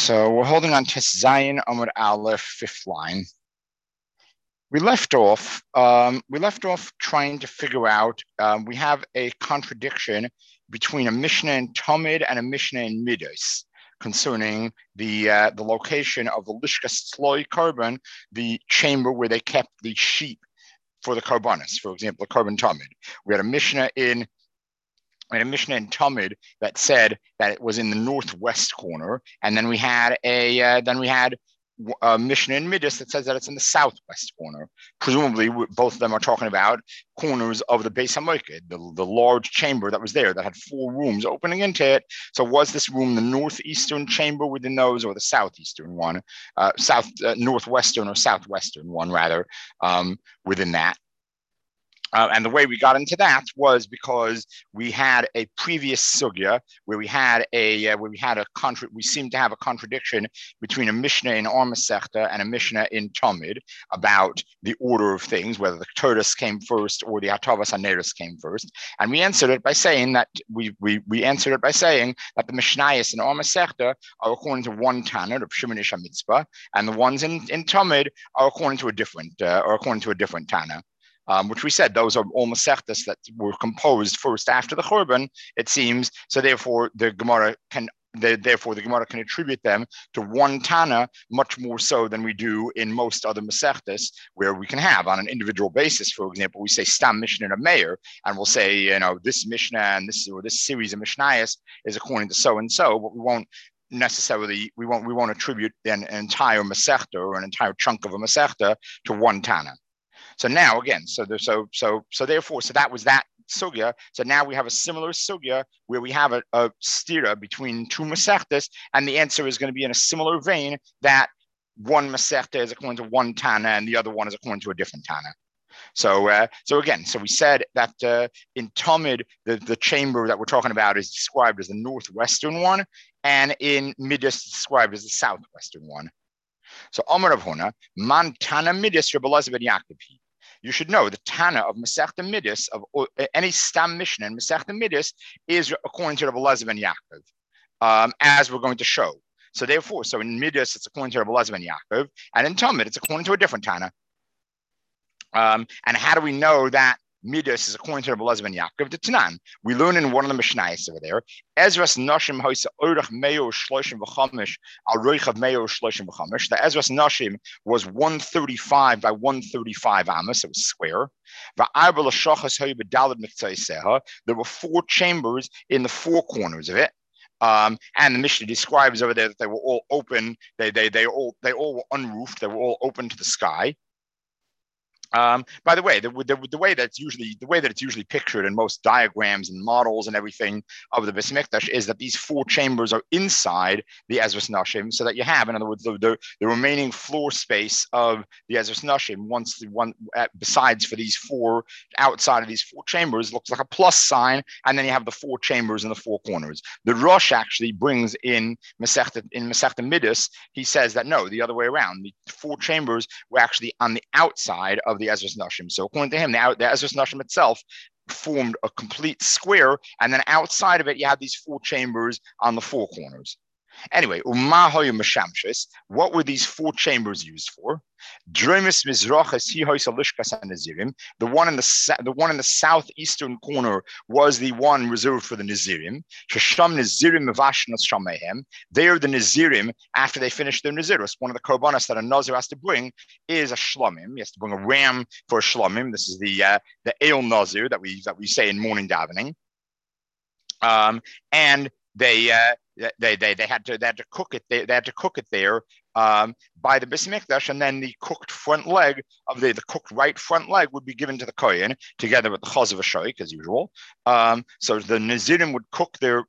So we're holding on to Zayin Amud Aleph, fifth line. We left off trying to figure out. We have a contradiction between a Mishnah in Talmud and a Mishnah in Midos concerning the location of the Lishkas Tzloi Korban, the chamber where they kept the sheep for the Karbanis. For example, the Korban Talmud. We had a Mishnah in Talmud that said that it was in the northwest corner, and then we had a Mishnah in Midas that says that it's in the southwest corner. Presumably, both of them are talking about corners of the Beis HaMikdash, the large chamber that was there that had four rooms opening into it. So, was this room the northeastern chamber within those, or the southeastern one, northwestern or southwestern one rather, within that? And the way we got into that was because we had a previous sugya where we seemed to have a contradiction between a Mishnah in our Masechta and a Mishnah in Talmud about the order of things, whether the Torahs came first or the Hatavas HaNeros came first. And we answered it by saying that the Mishnayos in our Masechta are according to one Tana of Shimon Ish HaMitzvah, and the ones in Talmud are according to a different Tana. Which we said those are all Masechtas that were composed first after the Churban, it seems. So therefore, the Gemara can attribute them to one Tana much more so than we do in most other Masechtas, where we can have on an individual basis. For example, we say Stam Mishnah and Meir, and we'll say this Mishnah and this series of Mishnayos is according to so and so, but we won't attribute an entire Masechta or an entire chunk of a Masechta to one Tana. So now again, therefore that was that sugya. So now we have a similar sugya where we have a stira between two masechtas, and the answer is going to be in a similar vein that one masechta is according to one Tana and the other one is according to a different Tana. So we said that in Talmud, the chamber that we're talking about is described as the northwestern one, and in Midas it's described as the southwestern one. So Amar Rav Huna, man Tana Midas Rabbi Elazar ben Yaakov. You should know the Tana of Masechta Midas, of any Stam Mishnah in Masechta Midas, is according to Rabbi Elazar ben Yaakov, as we're going to show. So therefore, in Midas it's according to Rabbi Elazar ben Yaakov, and in Talmud it's according to a different Tana. And how do we know that Midas is according to Rabbi Elazar ben Yaakov? The Tanan. We learn in one of the Mishnayos over there. Ezras Nashim hoisa orach meyo shloshim v'chamish al roichav meyo shloshim v'chamish. The Ezras Nashim was 135 by 135 amos. It was square. Va'arba l'shachas hoyu b'dalad miktzaiseha. There were four chambers in the four corners of it. And the Mishnah describes over there that they were all open. They all were unroofed. They were all open to the sky. By the way, the way that it's usually pictured in most diagrams and models and everything of the Beis Hamikdash is that these four chambers are inside the Ezras Nashim, so that you have, in other words, the remaining floor space of the Ezras Nashim, besides for these four outside of these four chambers, looks like a plus sign, and then you have the four chambers in the four corners. The Rosh actually brings in Masechta Midas. He says that no, the other way around. The four chambers were actually on the outside of the Ezras Nashim. So according to him, the Ezras Nashim itself formed a complete square, and then outside of it, you have these four chambers on the four corners. Anyway, what were these four chambers used for? The one in the southeastern corner was the one reserved for the Nazirim. There, the Nazirim, after they finish their Nazirus, one of the korbanos that a Nazir has to bring is a shlomim. He has to bring a ram for a shlomim. This is the El Nazir that we say in morning davening. And they had to cook it. They had to cook it there by the Beis Hamikdash, and then the cooked front leg of the cooked right front leg would be given to the kohen together with the chazav hashoik as usual. So the Nazirim would cook their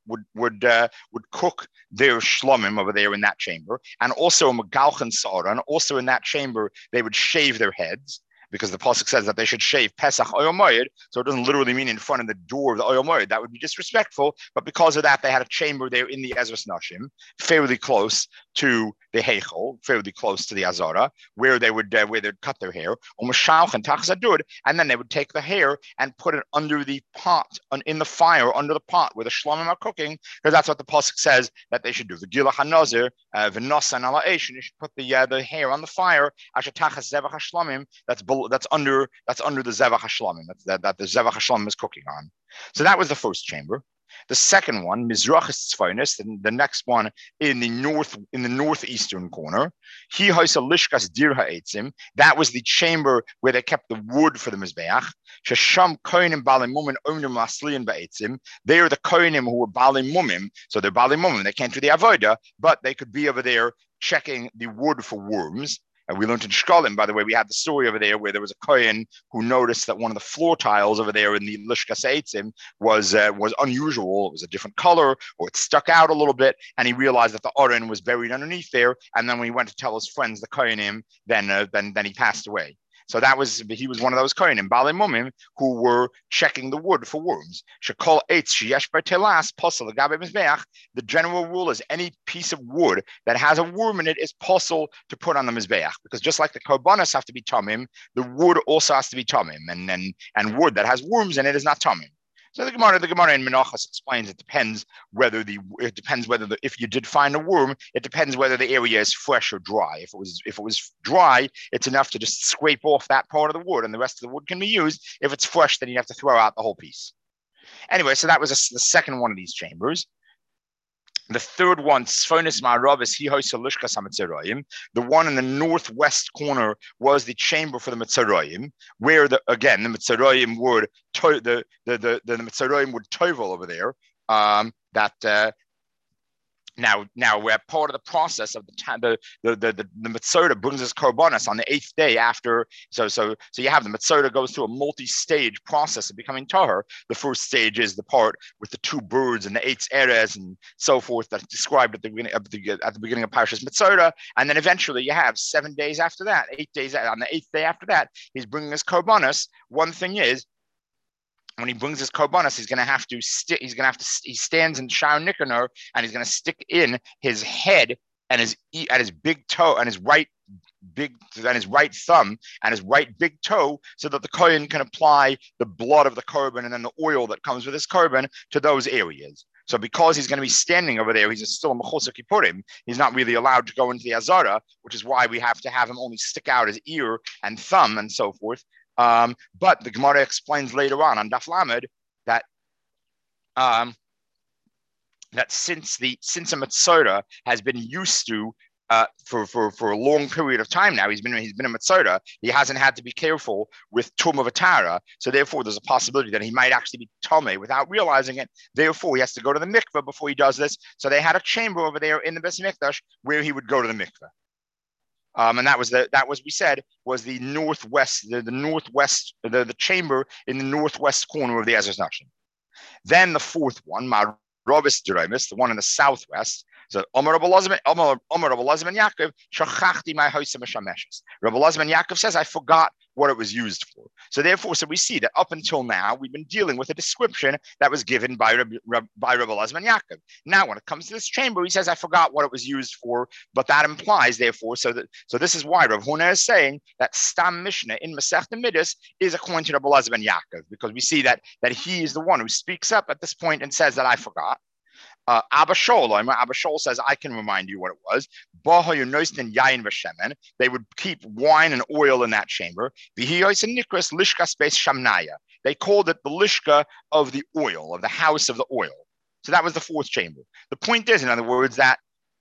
shlomim over there in that chamber, and also a megalchen saran. Also in that chamber, they would shave their heads, because the pasuk says that they should shave Pesach Oyel Moed, so it doesn't literally mean in front of the door of the Oyel Moed. That would be disrespectful, but because of that, they had a chamber there in the Ezras Nashim, fairly close to the heichel, fairly close to the azara, where they'd cut their hair, and then they would take the hair and put it under the pot, in the fire, under the pot where the shlamim are cooking, because that's what the pasuk says that they should do. The gila hanazir, v'nosan ala eish, you should put the hair on the fire. Ashetachas zevach hashlamim. That's under the zevach hashlamim. That the zevach hashlamim is cooking on. So that was the first chamber. The second one, Mizrachis Tzfainis, the next one in the northeastern corner. He hoisa lishkas dir ha'etzim. That was the chamber where they kept the wood for the mizbeach. Shesham kohenim balei mumim omnim lasliin ba'etzim. They are the kohenim who were balei mumim, so they're balei mumim. They can't do the avodah, but they could be over there checking the wood for worms. And we learned in Shkolim, by the way, we had the story over there where there was a Kohen who noticed that one of the floor tiles over there in the Lishkas Eitzim was unusual. It was a different color, or it stuck out a little bit, and he realized that the Oren was buried underneath there. And then when he went to tell his friends, the Kohenim, then he passed away. So he was one of those Kohenim, Balei Mumim, who were checking the wood for worms. Shekol eitz sheyesh bar telas posel l'gabe mizbeach. The general rule is any piece of wood that has a worm in it is posel to put on the mizbeach, because just like the korbanos have to be tamim, the wood also has to be tamim, and wood that has worms in it is not tamim. So the Gemara in Menachos explains it depends whether if you did find a worm, it depends whether the area is fresh or dry. If it was dry, it's enough to just scrape off that part of the wood, and the rest of the wood can be used. If it's fresh, then you have to throw out the whole piece. Anyway, so that was the second one of these chambers. The third one, Sfonis Ma'arav, is Hihoisa Lishkas HaMetzorayim. The one in the northwest corner was the chamber for the Metzorayim, where the Metzorayim would the Metzorayim would tovel over there. Now we're part of the process of the Metzora brings us korbanos on the 8th day after. So you have the Metzora goes through a multi-stage process of becoming tahor. The first stage is the part with the two birds and the 8 eres and so forth that's described at the beginning of Parashas Metzora, and then eventually you have 7 days after that, 8 days on the 8th day after that, he's bringing us korbanos. One thing is, when he brings his korbanos, he stands in Sha'ar Nikanor, and he's going to stick in his head and his big toe and his right thumb and his right big toe, so that the kohen can apply the blood of the korban and then the oil that comes with his korban to those areas. So because he's going to be standing over there, he's still a Mechusar Kippurim. He's not really allowed to go into the Azara, which is why we have to have him only stick out his ear and thumb and so forth. But the Gemara explains later on Daf Lamed that since a Metzora has been used to for a long period of time now, he's been a Metzora, he hasn't had to be careful with Tum of Atara, so therefore there's a possibility that he might actually be Tomei without realizing it. Therefore he has to go to the mikveh before he does this. So they had a chamber over there in the Beis Mikdash where he would go to the mikveh. And that was we said was the northwest, the chamber in the northwest corner of the Ezra's Nashim. Then the fourth one, Ma'arabis Deramis, the one in the southwest. So Omer Rabbi Elazar ben Yaakov, shachachti my house mishameshes. Rabbi Elazar ben Yaakov says, I forgot what it was used for. So therefore, we see that up until now, we've been dealing with a description that was given by Rabbi Elazar ben Yaakov. Now, when it comes to this chamber, he says, I forgot what it was used for, but that implies, therefore, so this is why Rav Huna is saying that Stam Mishnah in Masechta Midas is according to Rabbi Elazar ben Yaakov, because we see that he is the one who speaks up at this point and says that I forgot. Abba Shaul says, I can remind you what it was. They would keep wine and oil in that chamber. They called it the lishka of the oil, of the house of the oil. So that was the fourth chamber. The point is, in other words, that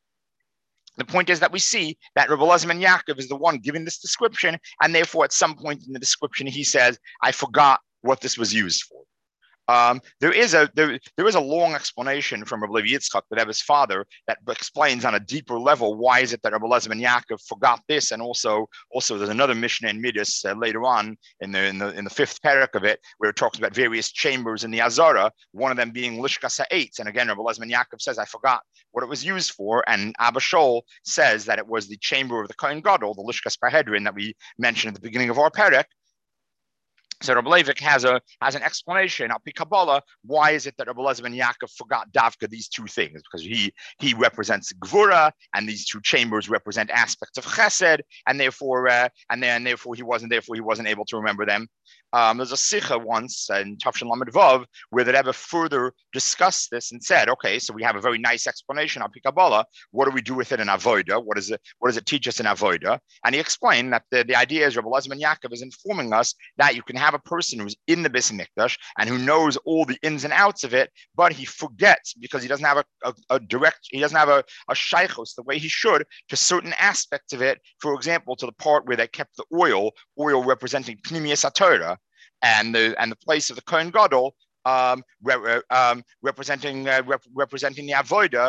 we see that Rabbi Elazar ben Yaakov is the one giving this description, and therefore at some point in the description he says, I forgot what this was used for. There is a long explanation from Rabbi Levi Yitzchak, the Rebbe's father, that explains on a deeper level why is it that Rabbi Elazar ben Yaakov forgot this, and also there's another Mishnah in Midas later on in the fifth parak of it where it talks about various chambers in the Azara, one of them being Lishkas HaEitz, and again Rabbi Elazar ben Yaakov says I forgot what it was used for, and Abba Shaul says that it was the chamber of the Kohen Gadol, the Lishkas Parhedrin that we mentioned at the beginning of our parak. So Rabbi Leivik has an explanation. Al Pi Kabbalah, why is it that Rabbi Elazar ben Yaakov forgot Davka these two things? Because he represents Gvura, and these two chambers represent aspects of Chesed, and therefore he wasn't able to remember them. There's a Sikha once in Tafshin Lamed Vav where the Rebbe further discussed this and said, okay, so we have a very nice explanation Al Pi Kabbalah. What do we do with it in Avoda? What does it teach us in Avoda? And he explained that the idea is Rabbi Elazar ben Yaakov is informing us that you can have a person who's in the Beis Hamikdash and who knows all the ins and outs of it, but he forgets because he doesn't have a shaychos the way he should to certain aspects of it. For example, to the part where they kept the oil representing Pnimius HaTorah, and the place of the Kohen Gadol representing the Avoda.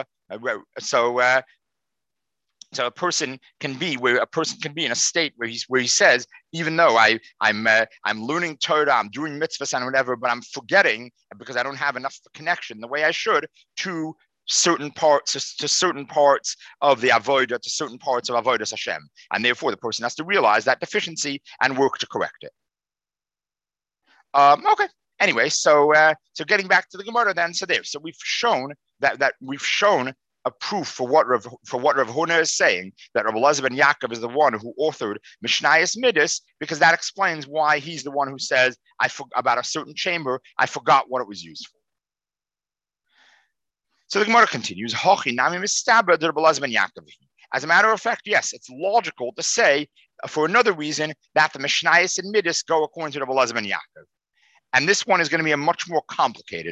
So a person can be in a state where he says, even though I'm learning Torah, I'm doing mitzvahs and whatever, but I'm forgetting because I don't have enough connection the way I should to certain parts of the avodah, to certain parts of avodas Hashem, and therefore the person has to realize that deficiency and work to correct it. Okay. Anyway, so getting back to the Gemara then, so we've shown that we've shown a proof for what Rav Huna is saying, that Rabbi Elazar ben Yaakov is the one who authored Mishnayos Midas, because that explains why he's the one who says about a certain chamber, I forgot what it was used for. So the Gemara continues, Hochi nami mistaber de Rabbi Elazar ben Yaakov. As a matter of fact, yes, it's logical to say, for another reason, that the Mishnayos and Midas go according to Rabbi Elazar ben Yaakov. And this one is going to be a much more complicated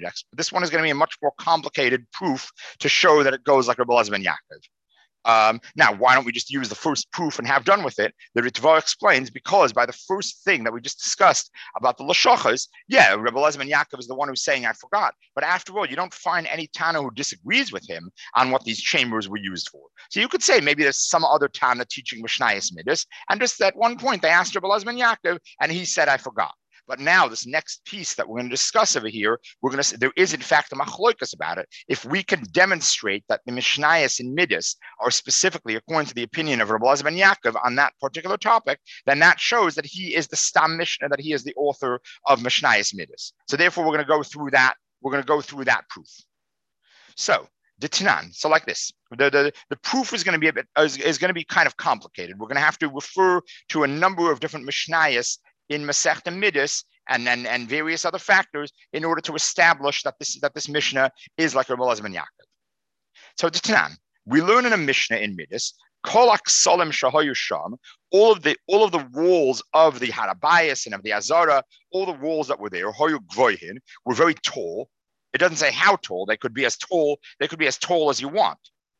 proof to show that it goes like Rabbi Elazar ben Yaakov. Now, why don't we just use the first proof and have done with it? The Ritva explains, because by the first thing that we just discussed about the Lashachas, Rabbi Elazar ben Yaakov is the one who's saying, I forgot. But after all, you don't find any Tana who disagrees with him on what these chambers were used for. So you could say maybe there's some other Tana teaching Mishnayos Midas, and just at one point they asked Rabbi Elazar ben Yaakov, and he said, I forgot. But now this next piece that we're going to discuss over here, there is in fact a machloikas about it. If we can demonstrate that the Mishnayos and Midas are specifically according to the opinion of Rabbi Elazar ben Yaakov on that particular topic, then that shows that he is the Stam Mishnah, that he is the author of Mishnayos Midas. So therefore, we're going to go through that. We're going to go through that proof. So the Tanan. So like this, the proof is going to be kind of complicated. We're going to have to refer to a number of different Mishnayos in Masechta Midas and various other factors in order to establish that this Mishnah is like Rabbi Elazar ben Yaakov. So the Tanan, we learn in a Mishnah in Midas, Kol Aksalim Shahoyu Sham, all of the walls of the Harabayas and of the Azara, all the walls that were there, Hoyu Gvoihin, were very tall. It doesn't say how tall. They could be as tall as you want.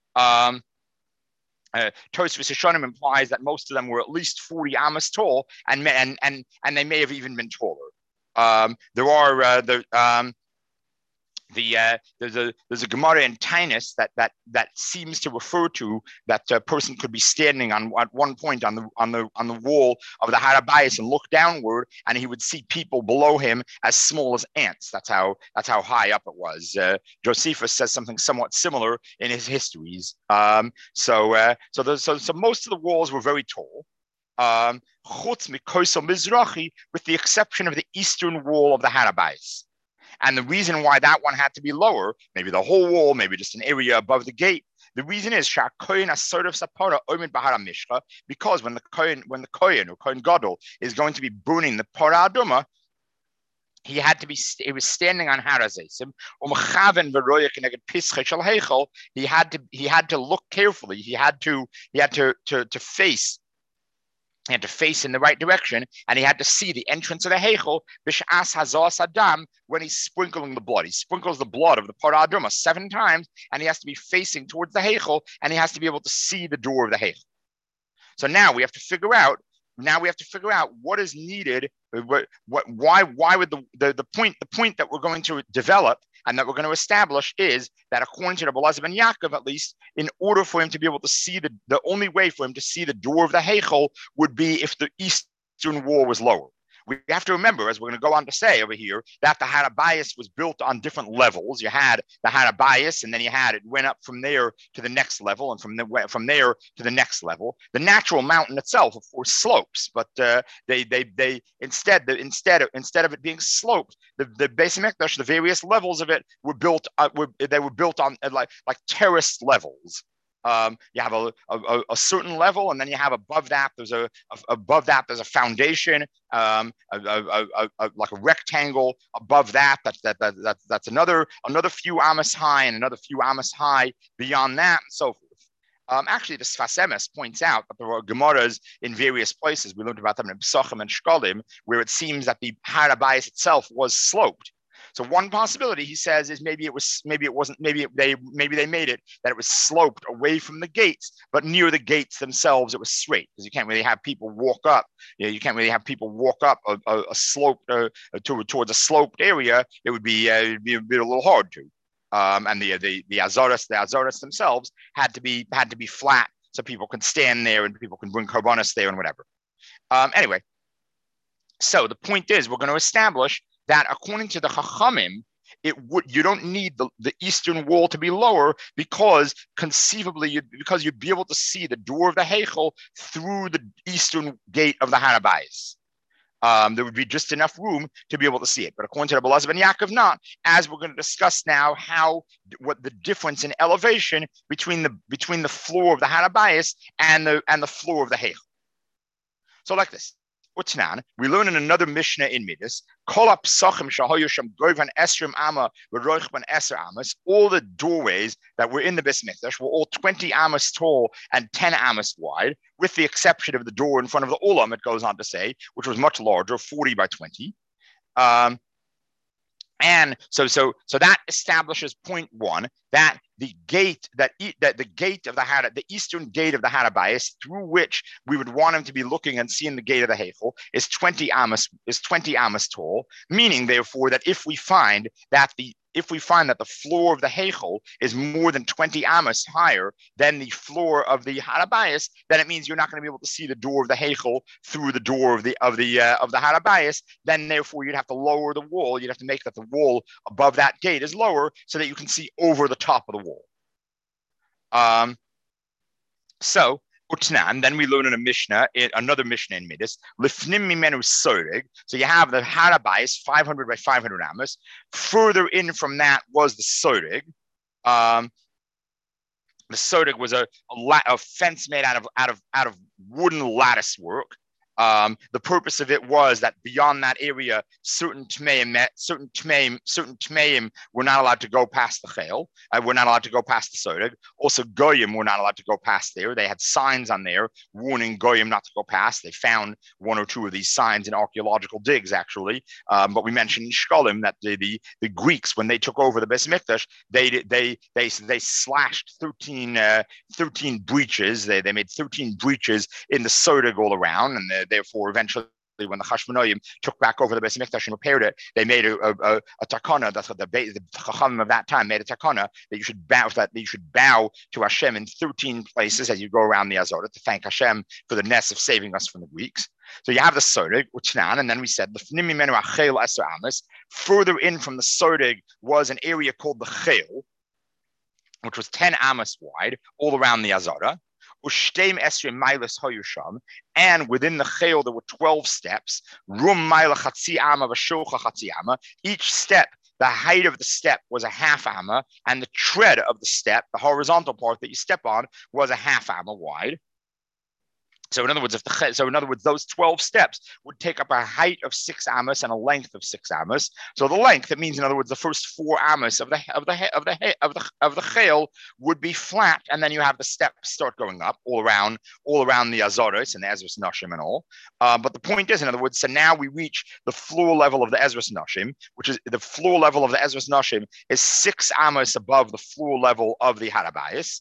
Tosfos Hashanim implies that most of them were at least 40 amas tall, and they may have even been taller. There's a Gemara in Tainus that seems to refer to that a person could be standing at one point on the wall of the Harabayas and look downward, and he would see people below him as small as ants. That's how high up it was. Josephus says something somewhat similar in his histories. So most of the walls were very tall. Chutz Mikoso Mizrachi, with the exception of the eastern wall of the Harabayas. And the reason why that one had to be lower, maybe the whole wall, maybe just an area above the gate, the reason is because when the Kohen or Kohen Gadol is going to be burning the Parah Aduma, he was standing on Harazesim. He had to look carefully. He had to face. He had to face in the right direction, and he had to see the entrance of the Heichel, Bish'as Hazos Adam, when he's sprinkling the blood. He sprinkles the blood of the Parah Aduma 7 times, and he has to be facing towards the Heichel, and he has to be able to see the door of the Heichel. So now we have to figure out what is needed. Why would the point that we're going to develop and that we're going to establish is that according to Rabbi Elazar ben Yaakov, at least, in order for him to be able to see the only way for him to see the door of the Heichel would be if the eastern wall was lower. we have to remember, as we're going to go on to say over here, that the Harabayas was built on different levels. You had the Harabayas, and then it went up from there to the next level, and from there to the next level. The natural mountain itself, of course, slopes, but they instead of it being sloped, the Beis Hamikdash, the various levels of it were built on like terraced levels. You have a certain level, and then you have above that there's a foundation, like a rectangle above that. That's another few amas high, and another few amas high beyond that, and so forth. Actually, the Sfas Emes points out that there are Gemaras in various places. We learned about them in Pesachim and Shkolim, where it seems that the Harabayas itself was sloped. So one possibility, he says, is maybe they made it that it was sloped away from the gates, but near the gates themselves it was straight, because you can't really have people walk up. You can't really have people walk up a slope towards a sloped area. It would be a little hard to. And the Azoras themselves had to be flat, so people could stand there and people can bring karbanos there and whatever. Anyway, so the point is, we're going to establish that according to the Chachamim, you don't need the eastern wall to be lower, because conceivably you'd be able to see the door of the Heichel through the eastern gate of the Harabayas. There would be just enough room to be able to see it. But according to Rabbi Elazar ben Yaakov, not, as we're going to discuss now, what the difference in elevation between the floor of the Harabayas and the floor of the Heichel. So like this. Utnan, we learn in another Mishnah in Midas, all the doorways that were in the Beis Mikdash were all 20 amos tall and 10 amos wide, with the exception of the door in front of the Ulam, it goes on to say, which was much larger, 40 by 20. And so that establishes point one, that the gate the eastern gate of the Harabayas, through which we would want him to be looking and seeing the gate of the Heichel, is 20 amos tall, meaning therefore that if we find that the floor of the Heichel is more than 20 amos higher than the floor of the Harabayas, then it means you're not going to be able to see the door of the Heichel through the door of the Harabayas. Then therefore you'd have to lower the wall. You'd have to make that the wall above that gate is lower, so that you can see over the top of the wall. So Utnan, then we learn in another Mishnah in Midas, Lifnim Mimenu Sorig. So you have the Harabayas, 500 by 500 amos. Further in from that was the Sorig. The Sorig was a fence made out of wooden lattice work. The purpose of it was that beyond that area, certain tmeim were not allowed to go past the chayil. Were not allowed to go past the sodig. Also, goyim were not allowed to go past there. They had signs on there warning goyim not to go past. They found one or two of these signs in archaeological digs, actually. But we mentioned in Shkolim that the Greeks, when they took over the Beis Mikdash, they slashed 13 breaches. They made 13 breaches in the sodig all around, and therefore, eventually, when the Hashmonaim took back over the Beis Mikdash and repaired it, they made a takana. That's what the Chachamim of that time made a takana, that you should bow to Hashem in 13 places as you go around the Azorah to thank Hashem for the ness of saving us from the Greeks. So you have the Sodig, Uchnan, and then we said the further in from the Sodig was an area called the Chel, which was 10 amos wide, all around the Azorah. And within the chayil there were 12 steps. Each step, the height of the step was a half amma, and the tread of the step, the horizontal part that you step on, was a half amma wide. So in other words, those 12 steps would take up a height of 6 amos and a length of 6 amos. So the length, it means, in other words, the first 4 amos of the chayil would be flat, and then you have the steps start going up all around the Azoros and the Ezras Nashim and all. But the point is, in other words, so now we reach the floor level of the Ezras Nashim, which is the floor level of the Ezras Nashim is 6 amos above the floor level of the Harabayas.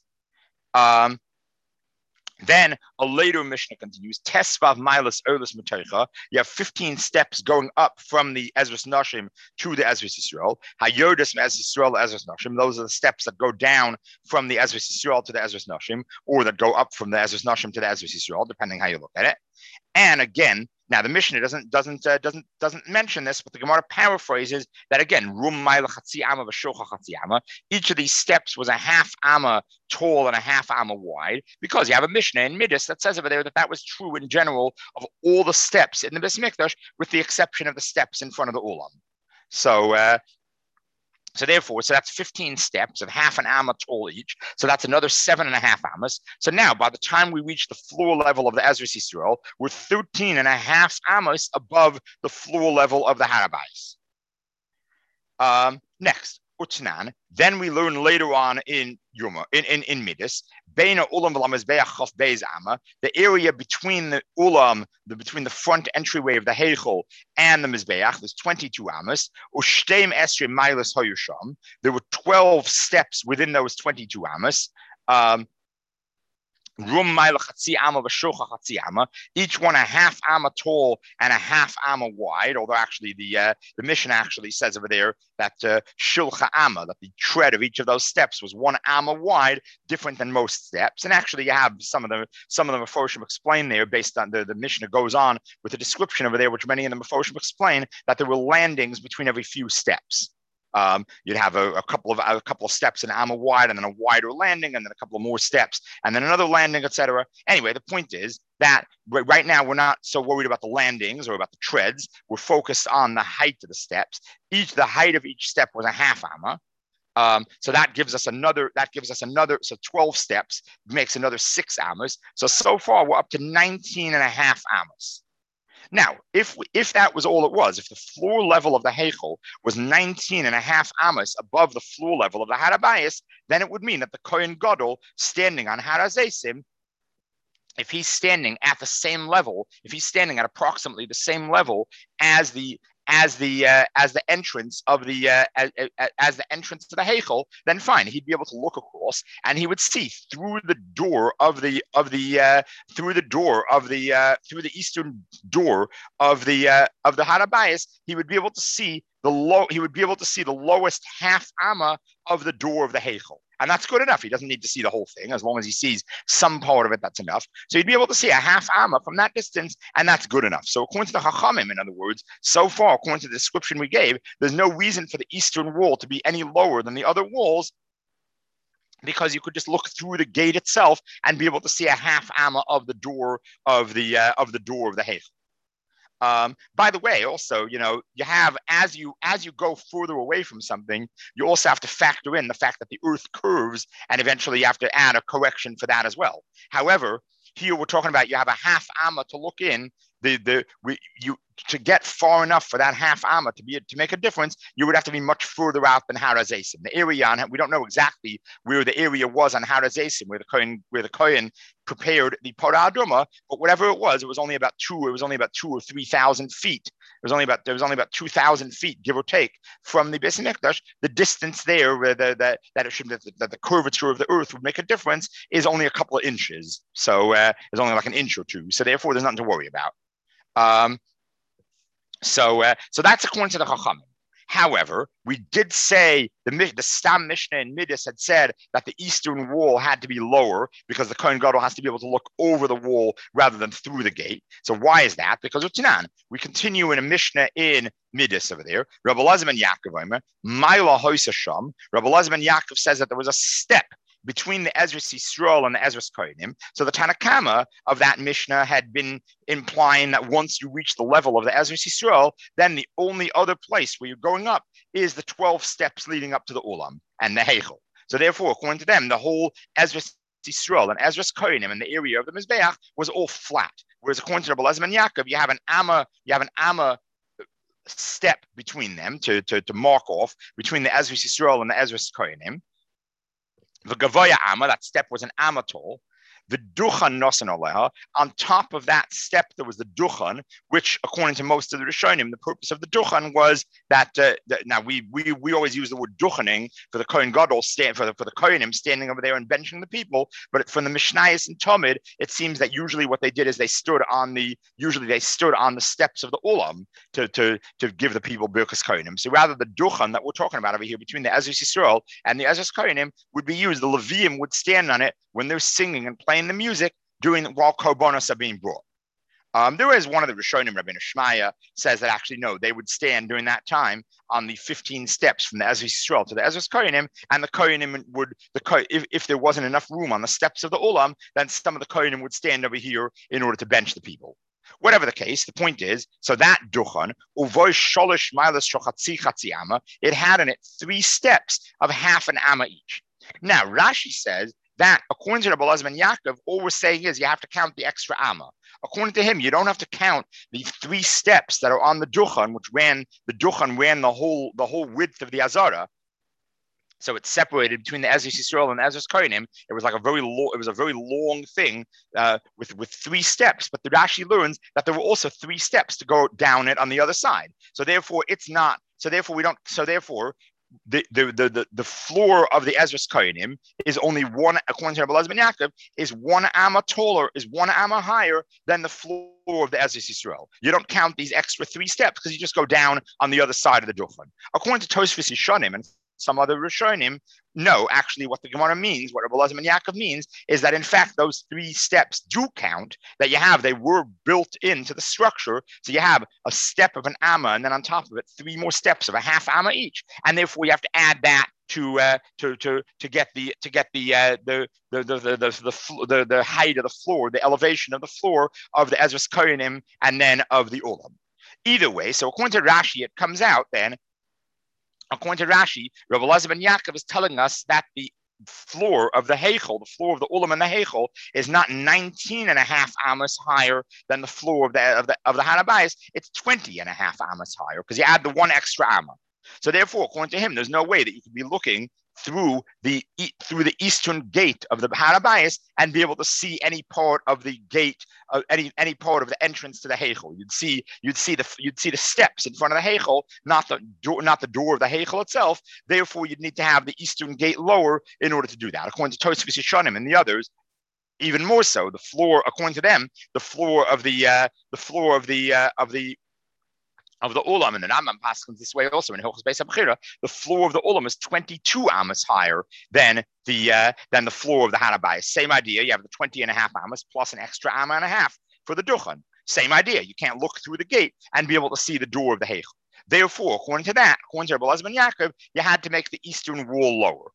Then a later Mishnah continues, Tesvav Milas Olis Matoicha. You have 15 steps going up from the Ezras Nashim to the Ezras Yisrael. Hayodas Ezras Yisrael, Ezras Nashim. Those are the steps that go down from the Ezras Yisrael to the Ezras Nashim, or that go up from the Ezras Nashim to the Ezras Yisrael, depending how you look at it. And again, now the Mishnah doesn't mention this, but the Gemara paraphrases that again. Rum ma'ila chatzi ama v'shocha chatzi ama. Each of these steps was a half amma tall and a half amma wide, because you have a Mishnah in Midas that says over there that was true in general of all the steps in the Beis Mikdash, with the exception of the steps in front of the Ulam. So therefore, that's 15 steps of half an amma tall each. So that's another 7.5 ammas. So now, by the time we reach the floor level of the Ezras Yisrael, we're 13.5 ammas above the floor level of the Harabais. Next, Utnan. Then we learn later on in Yuma, in Midas, Beina Ulam v'Lamizbeach Chaf Beis Amma, the area between the Ulam, between the front entryway of the Heichel and the Mizbeach, there's 22 ammas. Ushtem Esri Milas Hoyusham. There were 12 steps within those 22 ammas. Rum ma'ila chatzi amma v'shocha chatzi amma, each one a half amma tall and a half amma wide. Although actually the Mishnah actually says over there that shulcha amma, that the tread of each of those steps was 1 amma wide, different than most steps. And actually, you have some of the Meforshim explain there, based on the Mishnah goes on with a description over there, which many of the Meforshim explain that there were landings between every few steps. You'd have a couple of steps an amma wide, and then a wider landing, and then a couple of more steps, and then another landing, etc. Anyway, the point is that right now we're not so worried about the landings or about the treads. We're focused on the height of the steps. The height of each step was a half amma. So that gives us another. So 12 steps makes another 6 ammas. So far we're up to 19.5 ammas. Now, if that was all it was, if the floor level of the Heichel was 19.5 ammas above the floor level of the Harabayas, then it would mean that the Kohen Gadol standing on Harazesim, if he's standing at the same level, if he's standing at approximately the same level as the entrance of the entrance to the Heichel, then fine, he'd be able to look across and he would see through the eastern door of the Harabayas. He would be able to see the lowest half amma of the door of the Heichel. And that's good enough. He doesn't need to see the whole thing. As long as he sees some part of it, that's enough. So he'd be able to see a half amma from that distance, and that's good enough. So according to the Chachamim, in other words, so far, according to the description we gave, there's no reason for the eastern wall to be any lower than the other walls, because you could just look through the gate itself and be able to see a half amma of the door of the Heichel. By the way, also, you have, as you go further away from something, you also have to factor in the fact that the earth curves, and eventually you have to add a correction for that as well. However, here we're talking about you have a half amma to look in. To get far enough for that half amma to make a difference, you would have to be much further out than Har HaZeisim. The area we don't know exactly where the area was on Har HaZeisim, where the Kohen prepared the Parah Adumah, but whatever it was only about 2 or 3,000 feet. There was only about 2,000 feet, give or take, from the Beis Mikdash. The distance there, where that the curvature of the earth would make a difference, is only a couple of inches. So it's only like an inch or two. So therefore, there's nothing to worry about. So that's according to the Chachamim. However, we did say the Stam Mishnah in Midas had said that the eastern wall had to be lower because the Kohen Gadol has to be able to look over the wall rather than through the gate. So why is that? Because Utanan, we continue in a Mishnah in Midas over there. Rabbi Elazar ben Yaakov, Maila Hoysasham. Rabbi Elazar ben Yaakov says that there was a step between the Ezras Yisrael and the Ezras Kohanim. So the Tanakama of that Mishnah had been implying that once you reach the level of the Ezras Yisrael, then the only other place where you're going up is the 12 steps leading up to the Ulam and the Heichel. So therefore, according to them, the whole Ezras Yisrael and Ezras Kohanim and the area of the Mizbeach was all flat. Whereas according to Rabbi Elazar ben Yaakov, you have an Amma step between them to mark off between the Ezras Yisrael and the Ezras Kohanim. The Gavoya Amma, that step was an amma tall. The Duchan Nosan Aleha. On top of that step, there was the Duchan, which, according to most of the Rishonim, the purpose of the Duchan was that. Now we always use the word Duchaning for the Kohen Gadol for the Kohenim standing over there and benching the people. But from the Mishnayos and Talmud, it seems that usually what they did is they stood on the steps of the Ulam to give the people Birkas Kohenim. So rather the Duchan that we're talking about over here between the Ezras Yisrael and the Ezras Kohenim would be used. The Leviim would stand on it when they're singing and playing the music while korbanos are being brought. There is one of the Rishonim, Rabbeinu Shmaya, says that actually no, they would stand during that time on the 15 steps from the Ezras Yisrael to the Ezras Kohanim, and the Kohanim would if there wasn't enough room on the steps of the Olam, then some of the Kohanim would stand over here in order to bench the people. Whatever the case, the point is, so that duchan, uvoy sholish milas shochatzi chatzi amma, it had in it 3 steps of half an amma each. Now Rashi says that according to Rabbi Elazar ben Yaakov, all we're saying is you have to count the extra amma. According to him, you don't have to count the 3 steps that are on the duchan, which ran the whole width of the Azara. So it's separated between the Ezras Yisrael and the Ezras Kohanim. It was like a very long thing with 3 steps. But the Rashi learns that there were also 3 steps to go down it on the other side. So therefore, it's not. So therefore, we don't. So therefore, the floor of the Ezras Kohanim is only one, according to Rabbi Elazar ben Yaakov, is 1 amma taller, is 1 amma higher than the floor of the Ezras Yisrael. You don't count these extra 3 steps because you just go down on the other side of the duchan. According to Tosfos Yishonim and some other Rishonim, no, actually what the Gemara means, what Rabbi Elazar ben Yaakov means, is that in fact those 3 steps do count, that you have, they were built into the structure. So you have a step of an amma, and then on top of it, 3 more steps of a half amma each. And therefore you have to add that to get the height of the floor, the elevation of the floor of the Ezras Kohanim and then of the Olam. Either way, so according to Rashi, it comes out then, according to Rashi, Rabbi Elazar ben Yaakov is telling us that the floor of the Heichel, the floor of the Ulam and the Heichel, is not 19 and a half amas higher than the floor of the Hanabayis. It's 20 and a half amas higher because you add the 1 extra amma. So therefore, according to him, there's no way that you could be looking through the eastern gate of the Hanabayis and be able to see any part of the gate, any part of the entrance to the Heichel. You'd see the steps in front of the Heichel, not the door of the Heichel itself. Therefore, you'd need to have the eastern gate lower in order to do that. According to Tosfos Yishonim and the others, even more so, the floor, according to them, the floor of the Ulam, and the Rambam passes this way also in Hilchos Beis HaBechira, the floor of the Ulam is 22 amas higher than the floor of the Hanabayis. Same idea. You have the 20 and a half amas plus an extra amma and a half for the Duchan. Same idea. You can't look through the gate and be able to see the door of the Heichel. Therefore, according to Rabbi Elazar ben Yaakov, you had to make the eastern wall lower.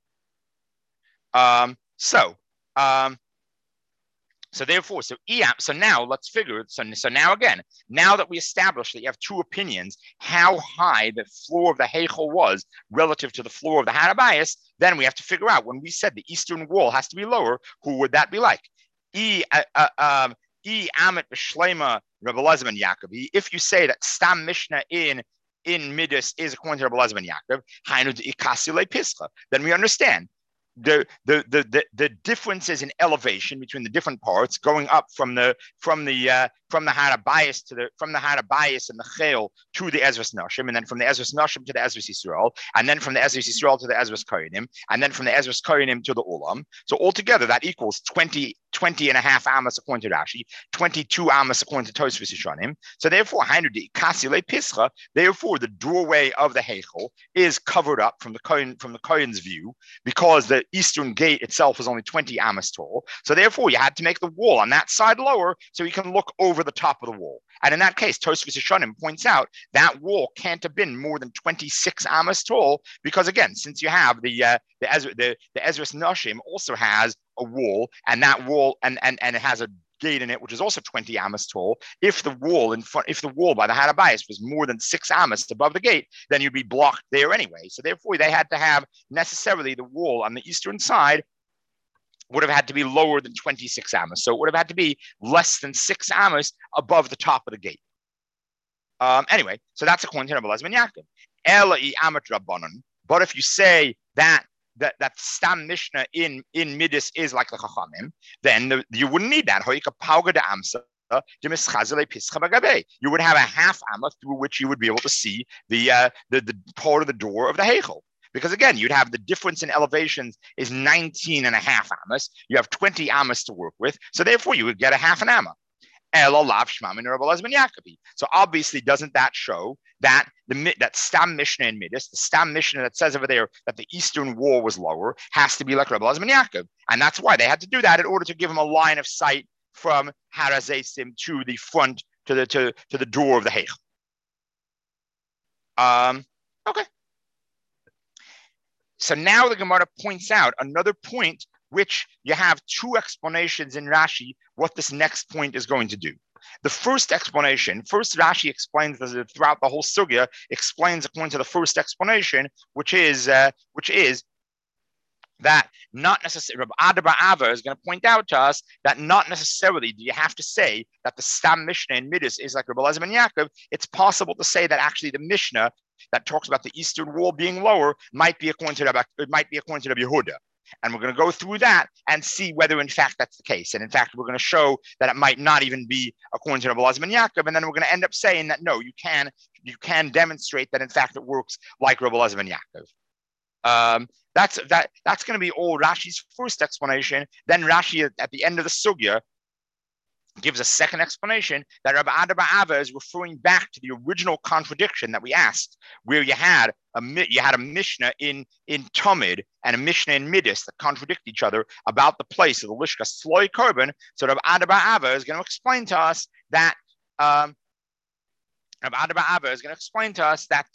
So now let's figure. So now again, now that we established that you have 2 opinions, how high the floor of the Heichel was relative to the floor of the Hanabayis, then we have to figure out, when we said the eastern wall has to be lower, who would that be like? Amit b'shleima Rabbi Elazar ben Yaakov. If you say that Stam Mishnah in Midas is according to Rabbi Elazar ben Yaakov, hainu d'ikasi le'pischa, then we understand the differences in elevation between the different parts going up from the Hanabayis and the Chel to the Ezras Nashim, and then from the Ezras Nashim to the Ezras Yisrael, and then from the Ezras Yisrael to the Ezras Kohanim, and then from the Ezras Kohanim to the Ulam. So altogether that equals 20 and a half amas according to Rashi, 22 amas according to Tosfos Yishonim. So therefore, therefore the doorway of the Heichel is covered up from the Kohen's view, because the eastern gate itself is only 20 amas tall. So therefore, you had to make the wall on that side lower so you can look over the top of the wall. And in that case, Tosfos Yishonim points out that wall can't have been more than 26 amas tall, because again, since you have the Ezras Nashim also has a wall, and that wall and it has a gate in it which is also 20 amas tall. If the wall by the Hanabayis was more than 6 amas above the gate, then you'd be blocked there anyway. So therefore, they had to have necessarily the wall on the eastern side would have had to be lower than 26 amas. So it would have had to be less than 6 amas above the top of the gate. Anyway, so that's according to Rabbi Elazar ben Yaakov. Ela'i amat rabbanon. But if you say that Stam Mishnah in Midas is like the Chachamim, then you wouldn't need that. You would have a half amma through which you would be able to see the part of the door of the Heichel. Because again, you'd have the difference in elevations is 19 and a half amas. You have 20 amas to work with. So therefore, you would get a half an amma. So obviously, doesn't that show that that Stam Mishnah in Midas, the Stam Mishnah that says over there that the eastern wall was lower, has to be like Rabbi Elazar ben Yaakov, and that's why they had to do that in order to give him a line of sight from Harazesim to the front to the door of the Heichel. Okay. So now the Gemara points out another point, which you have two explanations in Rashi what this next point is going to do. The first explanation, first Rashi explains throughout the whole sugya, explains according to the first explanation, which is that not necessarily, Rabbi Ada Ava is going to point out to us that not necessarily do you have to say that the Stam Mishnah in Midas is like Rabbi Elazar ben Yaakov. It's possible to say that actually the Mishnah that talks about the eastern wall being lower might be according to Rabbi Yehuda. And we're going to go through that and see whether in fact that's the case. And in fact, we're going to show that it might not even be according to Rabbi Elazar ben Yaakov. And then we're going to end up saying that no, you can demonstrate that in fact it works like Rabbi Elazar ben Yaakov. That's going to be all Rashi's first explanation. Then Rashi at the end of the sugya gives a second explanation that Rabbi Ada bar Ava is referring back to the original contradiction that we asked, where you had a Mishnah in Tamid and a Mishnah in Midas that contradict each other about the place of the Lishka Sloi Korban. So Rabbi Ada bar Ava is going to explain to us that Rabbi Ada bar Ava is going to explain to us that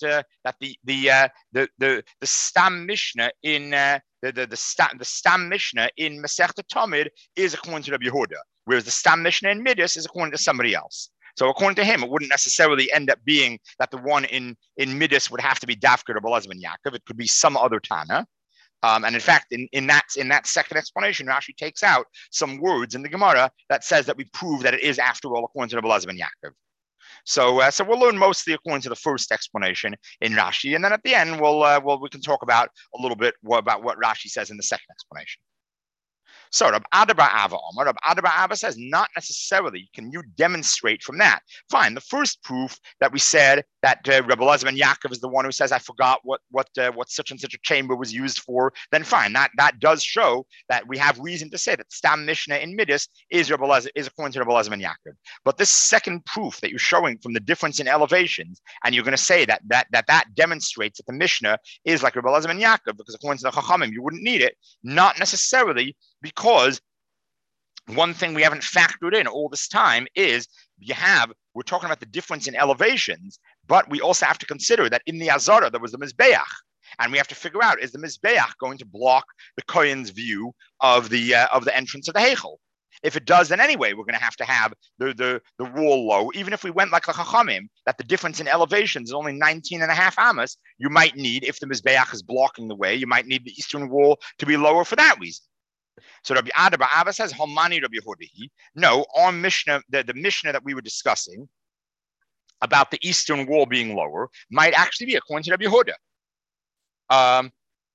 the Stam Mishnah in the Stam Mishnah in Masechta Tamid is according to Rabbi Yehuda, whereas the Stam Mishnah in Midas is according to somebody else. So according to him, it wouldn't necessarily end up being that the one in Midas would have to be Dafka Rabbi Elazar ben Yaakov. It could be some other Tana. And in fact, in that second explanation, Rashi takes out some words in the Gemara that says that we prove that it is after all according to Rabbi Elazar ben Yaakov. So we'll learn mostly according to the first explanation in Rashi, and then at the end we can talk about a little bit about what Rashi says in the second explanation. So Rabbi Ada bar Ava says not necessarily can you demonstrate from that. Fine, the first proof that we said that Rabbi Elazar ben Yaakov is the one who says I forgot what such and such a chamber was used for. Then fine, that does show that we have reason to say that Stam Mishnah in Midas is according to Rabbi Elazar ben Yaakov. But this second proof that you're showing from the difference in elevations, and you're going to say that demonstrates that the Mishnah is like Rabbi Elazar ben Yaakov, because according to the Chachamim you wouldn't need it, not necessarily. Because one thing we haven't factored in all this time is we're talking about the difference in elevations, but we also have to consider that in the Azara there was the Mizbeach, and we have to figure out, is the Mizbeach going to block the Kohen's view of the entrance of the Heichel? If it does, then anyway we're going to have the wall low. Even if we went like the Chachamim, that the difference in elevations is only 19.5 amas, you might need, if the Mizbeach is blocking the way, you might need the eastern wall to be lower for that reason. So Rabbi Ada bar Ava says, Homani Rabbi Yehuda. No, our Mishnah, the Mishnah that we were discussing about the eastern wall being lower might actually be according to Rabbi Yehuda.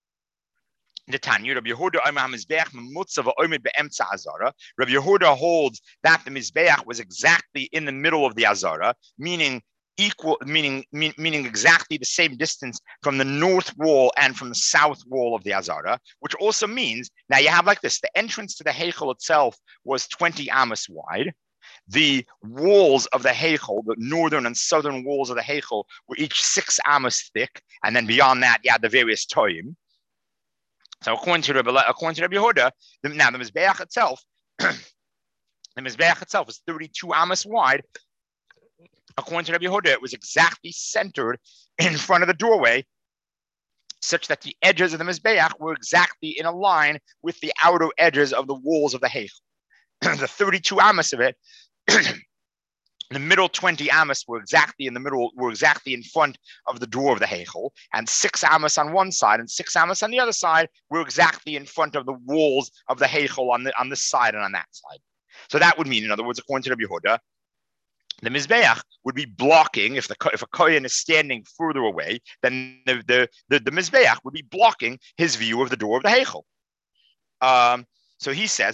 The Tanya, Rabbi Yehuda Rabbi Yehuda holds that the Mizbeach was exactly in the middle of the Azara, meaning exactly the same distance from the north wall and from the south wall of the Azara, which also means, now you have like this, the entrance to the Heichel itself was 20 amas wide. The walls of the Heichel, the northern and southern walls of the Heichel, were each 6 amas thick, and then beyond that, you had the various toyim. So according to Rabbi Yehuda, now the Mizbeach itself, is 32 amas wide. According to Rabbi Yehuda, it was exactly centered in front of the doorway, such that the edges of the Mizbeach were exactly in a line with the outer edges of the walls of the Heichel. The 32 amas of it, the middle 20 amas were exactly in front of the door of the Heichel, and 6 amas on one side and 6 amas on the other side were exactly in front of the walls of the Heichel on this side and on that side. So that would mean, in other words, according to Rabbi Yehuda, the Mizbeach would be blocking, if a Kohen is standing further away, then the Mizbeach would be blocking his view of the door of the Heichel. So he says,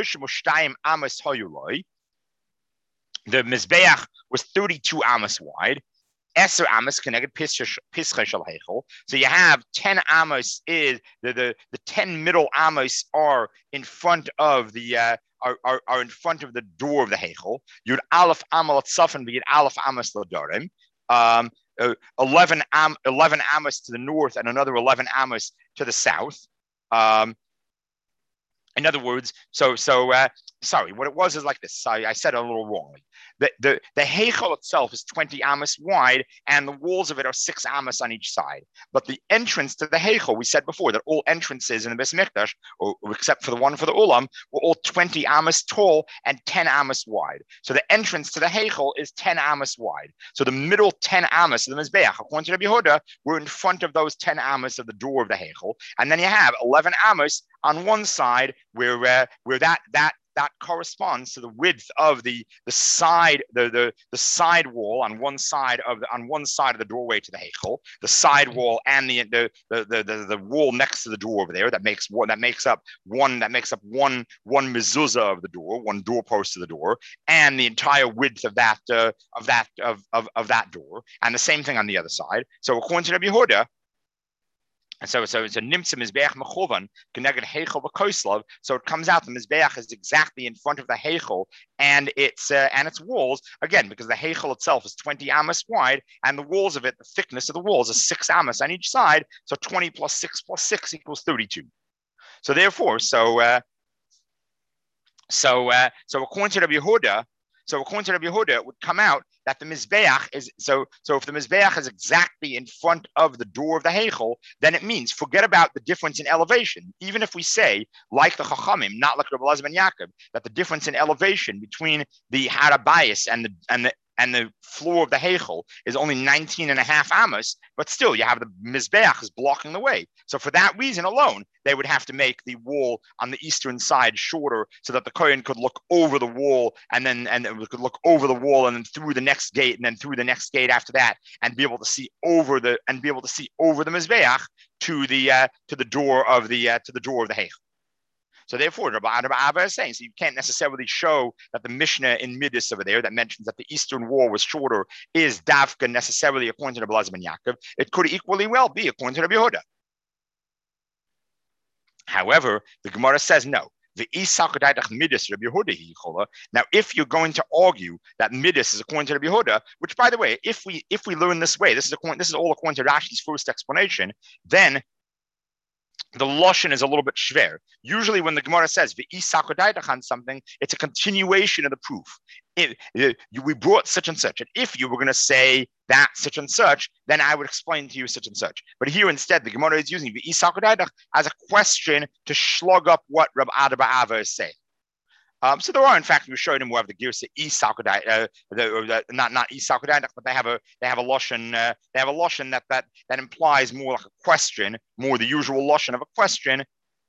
the Mizbeach was 32 amas wide, Eser amas connected Pischa Shel Heichel. So you have 10 amas is the 10 middle amas are in front of the are in front of the door of the Heichel. Yud Aleph Amal Tzafan v'Yud Aleph Amas L'Dorim. 11 amas to the north and another 11 amas to the south. In other words, so sorry, what it was is like this. Sorry, I said it a little wrongly. The Heichel itself is 20 amos wide, and the walls of it are 6 amos on each side. But the entrance to the Heichel, we said before that all entrances in the Beis Mikdash, except for the one for the Ulam, were all 20 amos tall and 10 amos wide. So the entrance to the Heichel is 10 amos wide. So the middle 10 amos of the Mizbeach, according to Rabbi Yehuda, were in front of those 10 amos of the door of the Heichel, and then you have 11 amos on one side where that corresponds to the width of the side the side wall on one side of the doorway to the Heichel, the side wall and the wall next to the door over there that makes up one mezuzah of the door, one doorpost of the door, and the entire width of that door, and the same thing on the other side. So according to Rabbi Yehuda, and so it's a nimtza mizbeach mechovan connected heichel v'koslav. So it comes out the mizbeach is exactly in front of the heichel and its walls, again because the heichel itself is 20 amos wide, and the walls of it, the thickness of the walls is 6 amos on each side. So 20 plus 6 plus 6 equals 32. So therefore, according to Rabbi Yehuda, it would come out that the Mizbeach is, so if the Mizbeach is exactly in front of the door of the Heichel, then it means, forget about the difference in elevation. Even if we say, like the Chachamim, not like Rabbi Elazar ben Yaakov, that the difference in elevation between the Harabayas and the floor of the Heichel is only 19 and a half amos, but still you have the Mizbeach is blocking the way. So for that reason alone, they would have to make the wall on the eastern side shorter so that the Kohen could look over the wall and could look over the wall and then through the next gate and then through the next gate after that and be able to see over the Mizbeach to the door of the Heichel. So therefore, Rabbi Abba is saying, so you can't necessarily show that the Mishnah in Midas over there that mentions that the eastern wall was shorter is Davka necessarily according to Rabbi Elazar ben Yaakov. It could equally well be according to Rabbi Yehuda. However, the Gemara says no. The Midas Rabbi Yehuda. Now, if you're going to argue that Midas is according to Rabbi Yehuda, which by the way, if we learn this way, this is all according to Rashi's first explanation, then the lashon is a little bit shver. Usually, when the Gemara says on something, it's a continuation of the proof. We brought such and such, and if you were going to say that such and such, then I would explain to you such and such. But here instead, the Gemara is using as a question to slug up what Rabbi Abba is saying. So there are, in fact, we showed him who have the Girsa Isakudai, not Isakudai, but they have a lashon. They have a lashon that implies more like a question, more the usual lashon of a question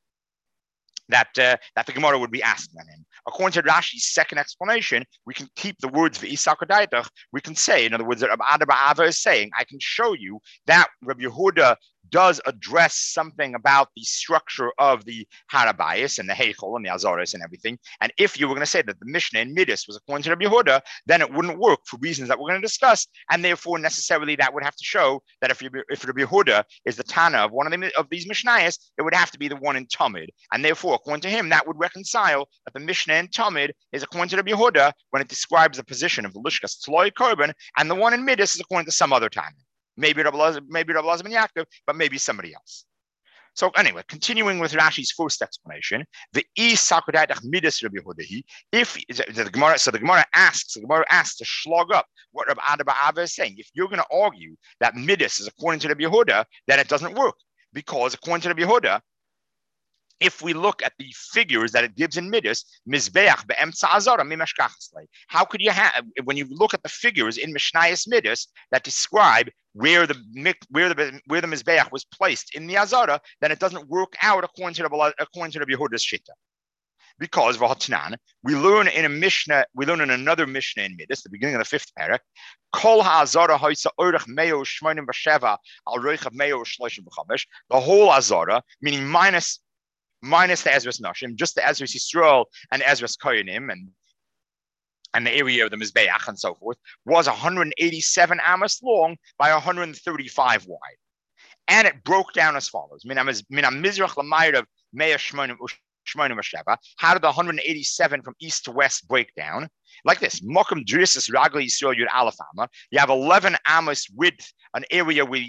that the Gemara would be asking on him. According to Rashi's second explanation, we can keep the words v'isakudai. We can say, in other words, that Rabbi Abba is saying, I can show you that Rabbi Yehuda does address something about the structure of the Harabayas and the Heichel and the Azaris and everything. And if you were going to say that the Mishnah in Midas was according to Rabbi Yehuda, then it wouldn't work for reasons that we're going to discuss. And therefore, necessarily, that would have to show that if Rabbi Yehuda is the Tana of one of these Mishnayos, it would have to be the one in Talmud. And therefore, according to him, that would reconcile that the Mishnah in Talmud is according to Rabbi Yehuda when it describes the position of the Lishkas Tzloi Korban, and the one in Midas is according to some other Tana. Maybe Rabbi Elazar ben Yaakov, but maybe somebody else. So anyway, continuing with Rashi's first explanation, the midas Rabbi Yehuda. If the Gemara asks to slog up what Rabbi Abba is saying. If you're going to argue that midas is according to Rabbi Yehuda, then it doesn't work, because according to Rabbi Yehuda, if we look at the figures that it gives in Midas, Mizbeach be'emtza azara mimashkachasle. How could you have, when you look at the figures in Mishnayos Midas that describe where the Mizbeach was placed in the azara, then it doesn't work out according to Rabbi Yehuda's shita. Because v'hatnan, we learn in another Mishnah in Midas, the beginning of the 5th parak, Kol ha'azara ha'isa orech meo shmonim v'sheva al roichav meo shloshim v'chamesh. The whole azara, meaning minus the Ezras Nashim, just the Ezras Yisrael and Ezras Koyanim and the area of the Mizbeach and so forth, was 187 amos long by 135 wide. And it broke down as follows. How did the 187 from east to west break down? Like this. Mokum Drisas Ragli Yisrael Yud Alafama. You have 11 amos width, an area where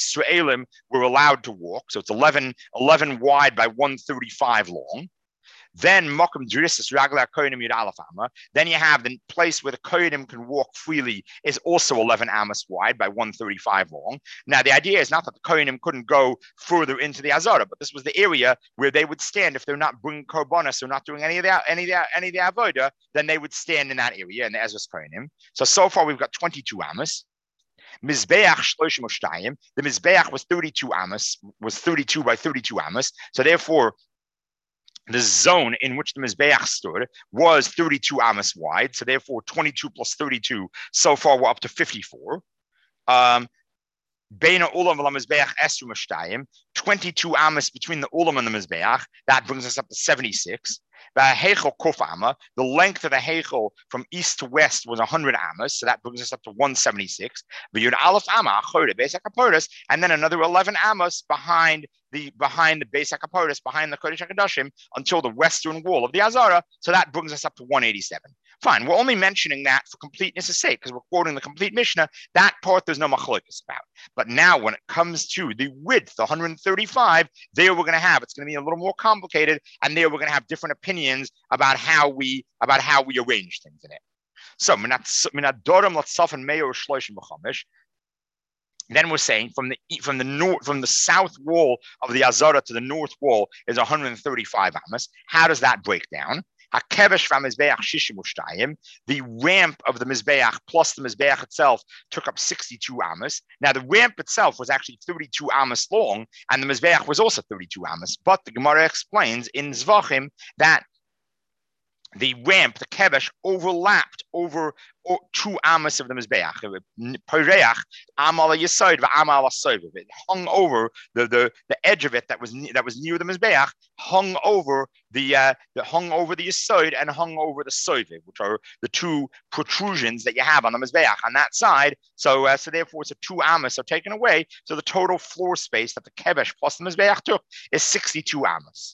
Yisraelim were allowed to walk. So it's 11 wide by 135 long. Then Mokum Drissus Ragla Kohenim Yud Aleph Amma. Then you have the place where the Kohenim can walk freely is also 11 Amos wide by 135 long. Now the idea is not that the Kohenim couldn't go further into the Azara, but this was the area where they would stand if they're not bringing korbanos or not doing any of the avodah, then they would stand in that area in the Ezra's Kohenim. So far we've got 22 Amos. Mizbeach Shloshim Ushtayim. The Mizbeach was 32 Amos, was 32 by 32 Amos. So therefore, the zone in which the Mizbeach stood was 32 Amos wide. So therefore, 22 plus 32. So far, we're up to 54. Beina Ulam v'lamizbeach esru mashtayim, 22 Amos between the Ulam and the Mizbeach. That brings us up to 76. The length of the Heichel from east to west was 100 Amos, so that brings us up to 176. And then another 11 Amos behind the Beis HaKaporos, behind the Kodesh HaKadoshim, until the western wall of the Azara, so that brings us up to 187. Fine, we're only mentioning that for completeness' sake, because we're quoting the complete Mishnah. That part there's no machlokes about. But now when it comes to the width, the 135, there we're going to have, it's going to be a little more complicated, and there we're going to have different opinions about how we arrange things in it. So, then we're saying from the south wall of the Azara to the north wall is 135 Amos. How does that break down? The ramp of the Mizbeach plus the Mizbeach itself took up 62 Amos. Now the ramp itself was actually 32 Amos long, and the Mizbeach was also 32 Amos. But the Gemara explains in Zvachim that the ramp, the kevesh, overlapped over 2 Amos of the Mizbeach. It hung over the edge of it that was near the Mizbeach, hung over the Yesod and hung over the Soviv, which are the two protrusions that you have on the Mizbeach on that side. So therefore, it's 2 Amos are taken away. So the total floor space that the kevesh plus the Mizbeach took is 62 Amos.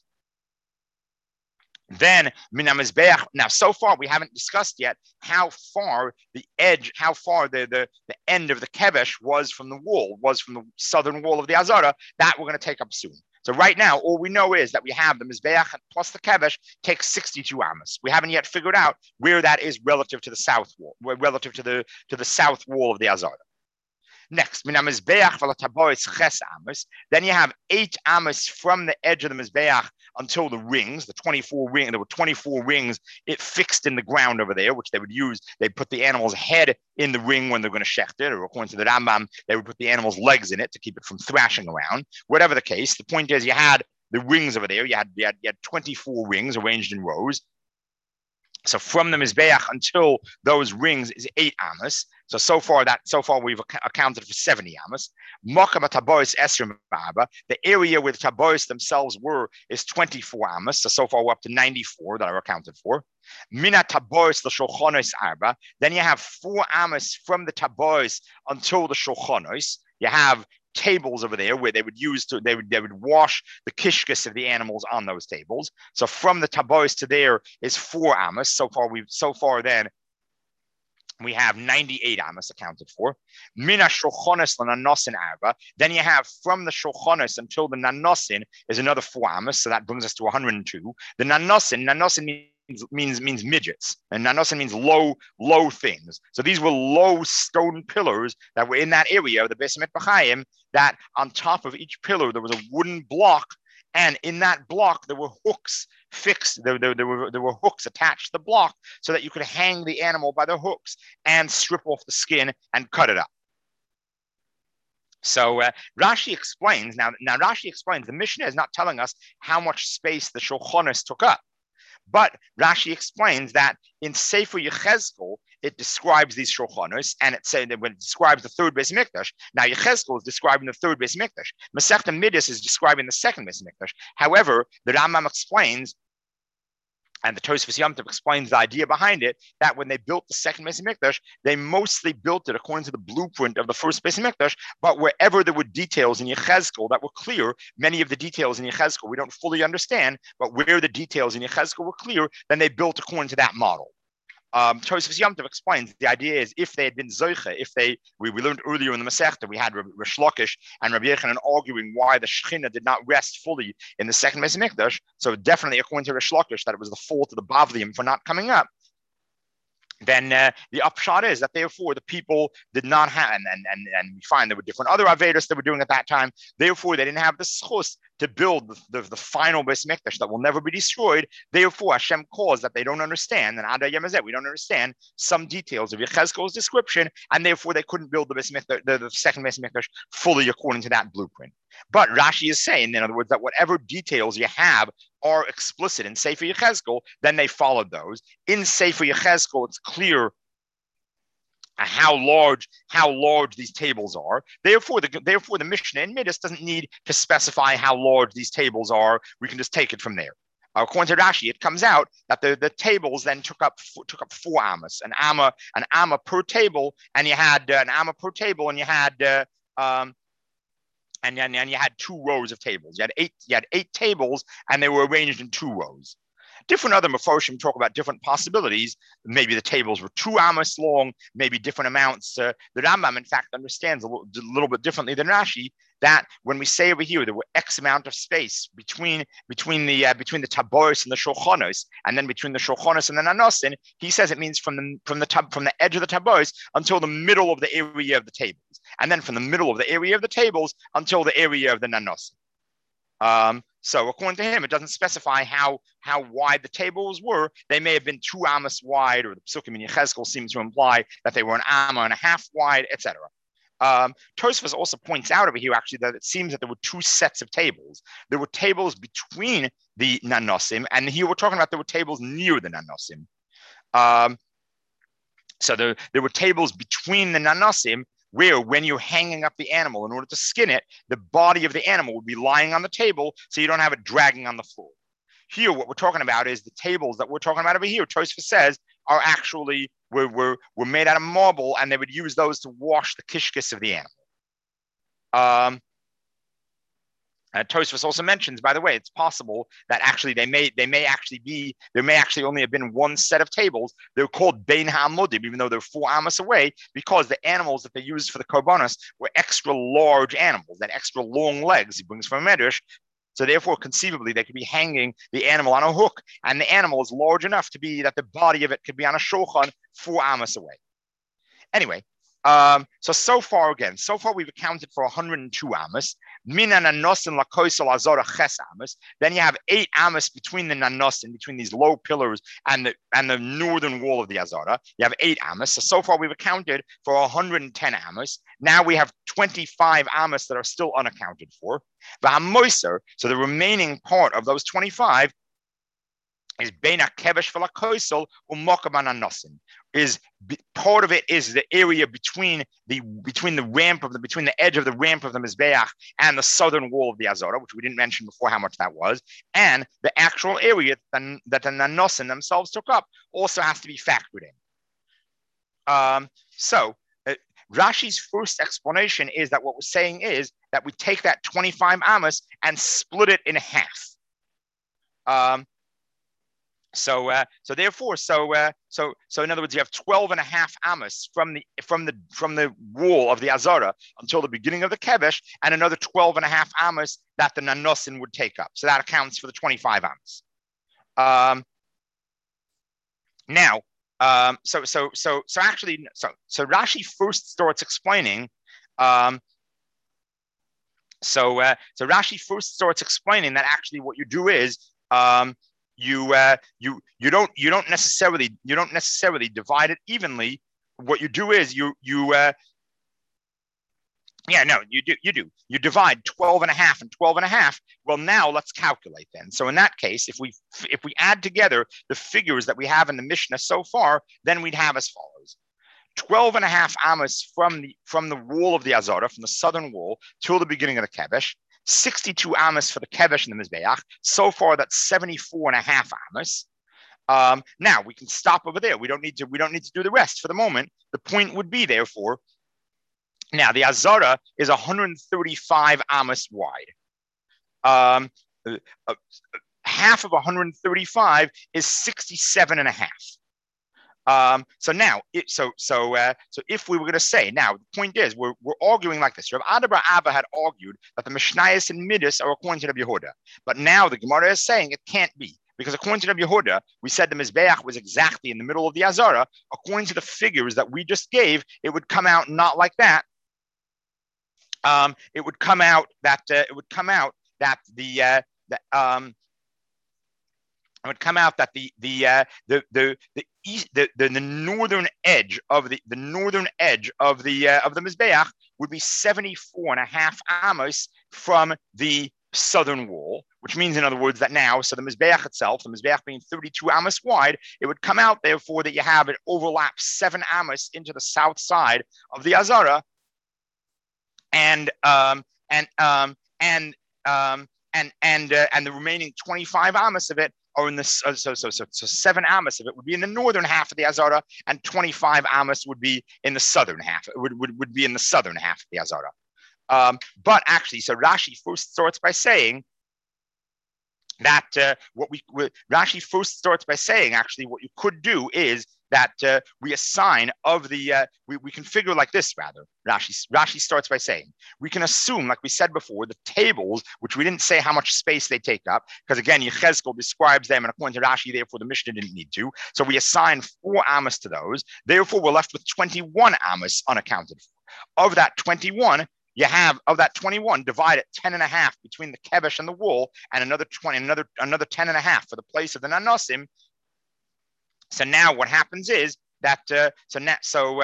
Then now so far we haven't discussed yet how far the end of the kevesh was from the southern wall of the Azara. That we're going to take up soon. So right now, all we know is that we have the Mizbeach plus the kevesh takes 62 Amos. We haven't yet figured out where that is relative to the south wall, relative to the south wall of the Azara. Next, then you have 8 Amos from the edge of the Mizbeach until the rings, the 24 rings. There were 24 rings it fixed in the ground over there, which they would use. They put the animal's head in the ring when they're going to shecht it, or according to the Rambam, they would put the animal's legs in it to keep it from thrashing around. Whatever the case, the point is you had the rings over there. You had 24 rings arranged in rows. So from the Mizbeach until those rings is 8 Amos. So far we've accounted for 70 Amos. The area where the Tabois themselves were is 24 Amos. So far we're up to 94 that are accounted for. Mina Tabois the Shulchanos Arba. Then you have 4 Amos from the Tabois until the Shulchanos. You have tables over there where they would wash the kishkas of the animals on those tables. So from the Tabois to there is 4 Amos. So far then we have 98 Amos accounted for. Mina Shulchanos l'Nanosin Arba. Then you have from the Shulchanos until the Nanosin is another 4 Amos. So that brings us to 102. The Nanosin means midgets, and Nanosin means low things. So these were low stone pillars that were in that area of the Beis HaMikvah, that on top of each pillar there was a wooden block, and in that block there were hooks fixed. There were hooks attached to the block so that you could hang the animal by the hooks and strip off the skin and cut it up. So Rashi explains now. Rashi explains the Mishnah is not telling us how much space the Shulchanos took up. But Rashi explains that in Sefer Yechezkel, it describes these Shulchanos, and it said that when it describes the third Beis Mikdash. Now Yechezkel is describing the third Beis Mikdash. Masechta Midas is describing the second Beis Mikdash. However, the Rambam explains, and the Tosfos Yom Tov explains the idea behind it, that when they built the second Beis HaMikdash, they mostly built it according to the blueprint of the first Beis HaMikdash, but wherever there were details in Yechezkel that were clear, many of the details in Yechezkel we don't fully understand, but where the details in Yechezkel were clear, then they built according to that model. Tosfos Yom Tov explains the idea is if they had been zoiche, we learned earlier in the Masechta, we had Rish Lakish and Rabbi Yechanan arguing why the Shechina did not rest fully in the second Beis Hamikdash. So definitely according to Rish Lakish that it was the fault of the Bavliim for not coming up. Then the upshot is that therefore the people did not have, and we find there were different other Avedas that were doing at that time. Therefore, they didn't have the schus to build the final Beis Mikdash that will never be destroyed. Therefore, Hashem caused that they don't understand, and Ada Yemazet, we don't understand some details of Yechezkel's description, and therefore they couldn't build the second Beis Mikdash fully according to that blueprint. But Rashi is saying, in other words, that whatever details you have are explicit in Sefer Yechezkel, then they followed those. In Sefer Yechezkel, it's clear how large these tables are. Therefore, the Mishnah in Midas doesn't need to specify how large these tables are. We can just take it from there. According to Rashi, it comes out that the tables then took up 4 amas, an amma per table, and you had an amma per table, and you had and you had 2 rows of tables. You had 8 tables, and they were arranged in 2 rows. Different other Mefarshim talk about different possibilities. Maybe the tables were 2 amos long, maybe different amounts. The Rambam, in fact, understands a little bit differently than Rashi that when we say over here there were X amount of space between the taboros and the shulchanos, and then between the shulchanos and the nanosin, he says it means from the edge of the taboros until the middle of the area of the tables, and then from the middle of the area of the tables until the area of the nanosin. So according to him, it doesn't specify how wide the tables were. They may have been 2 amos wide, or the Psukim in Yechezkel seems to imply that they were an amma and a half wide, etc. Tosfos also points out over here actually that it seems that there were 2 sets of tables. There were tables between the nanosim, and here we're talking about there were tables near the nanosim. So there were tables between the nanosim, where when you're hanging up the animal in order to skin it, the body of the animal would be lying on the table so you don't have it dragging on the floor. Here, what we're talking about is the tables that we're talking about over here, Tosfos says, are actually, were made out of marble, and they would use those to wash the kishkis of the animal. Tosfos also mentions, by the way, it's possible that actually there may actually only have been 1 set of tables. They're called Bein HaAmodim, even though they're 4 amos away, because the animals that they used for the korbanos were extra large animals, that extra long legs he brings from a medrash. So therefore, conceivably, they could be hanging the animal on a hook, and the animal is large enough to be that the body of it could be on a shulchan 4 amos away. Anyway, so far we've accounted for 102 amos. Min nanosin lakoisel azora ches amos. Then you have 8 amos between the nanosin, between these low pillars and the northern wall of the azora. You have 8 amos. So far we've accounted for 110 amos. Now we have 25 amos that are still unaccounted for. So the remaining part of those 25 is beina kevesh v'lakoisel u'mokam nanosin. Is part of it is the area between the edge of the ramp of the mizbeach and the southern wall of the azora, which we didn't mention before how much that was, and the actual area that the nanosin themselves took up also has to be factored in. Rashi's first explanation is that what we're saying is that we take that 25 amos and split it in half. So in other words, you have 12 and a half amos from the wall of the azara until the beginning of the kevesh, and another 12 and a half amos that the nanosin would take up. So that accounts for the 25 amos. So Rashi first starts explaining. Rashi first starts explaining that actually what you do is. You don't necessarily divide it evenly. What you do is you do. You divide 12 and a half and 12 and a half. Well, now let's calculate then. So in that case, if we add together the figures that we have in the Mishnah so far, then we'd have as follows: 12 and a half amos from the wall of the azara, from the southern wall till the beginning of the kevesh. 62 amos for the kevesh and the mizbeach. So far, that's 74 and a half amos. Now we can stop over there. We don't need to do the rest for the moment. The point would be, therefore, now the azara is 135 amos wide. Half of 135 is 67 and a half. So now, so if we were going to say, now the point is, we're arguing like this. Rav Ada bar Abba had argued that the Mishnayos and Midas are according to Rabbi Yehuda, but now the Gemara is saying it can't be, because according to Rabbi Yehuda, we said the Mizbeach was exactly in the middle of the Azara. According to the figures that we just gave, it would come out not like that. It would come out that the it would come out that the northern edge of the Mizbeach would be 74.5 amos from the southern wall, which means, in other words, that now, so the Mizbeach itself, the Mizbeach being 32 amos wide, it would come out, therefore, that you have it overlap 7 amos into the south side of the Azara, and the remaining 25 amos of it are in the so 7 amos of it would be in the northern half of the Azara, and 25 amos would be in the southern half. Would be in the southern half of the Azara. But actually, so Rashi first starts by saying that Rashi first starts by saying actually what you could do is that we assign of the we can figure like this rather. Rashi starts by saying we can assume, like we said before, the tables, which we didn't say how much space they take up, because again Yechezkel describes them, and according to Rashi, therefore the Mishnah didn't need to. So we assign 4 amos to those. Therefore, we're left with 21 amos unaccounted for. Of that 21, you have, of that 21, divide it 10.5 between the kevesh and the wool, and another 20, another 10.5 for the place of the nanosim. So now what happens is that so now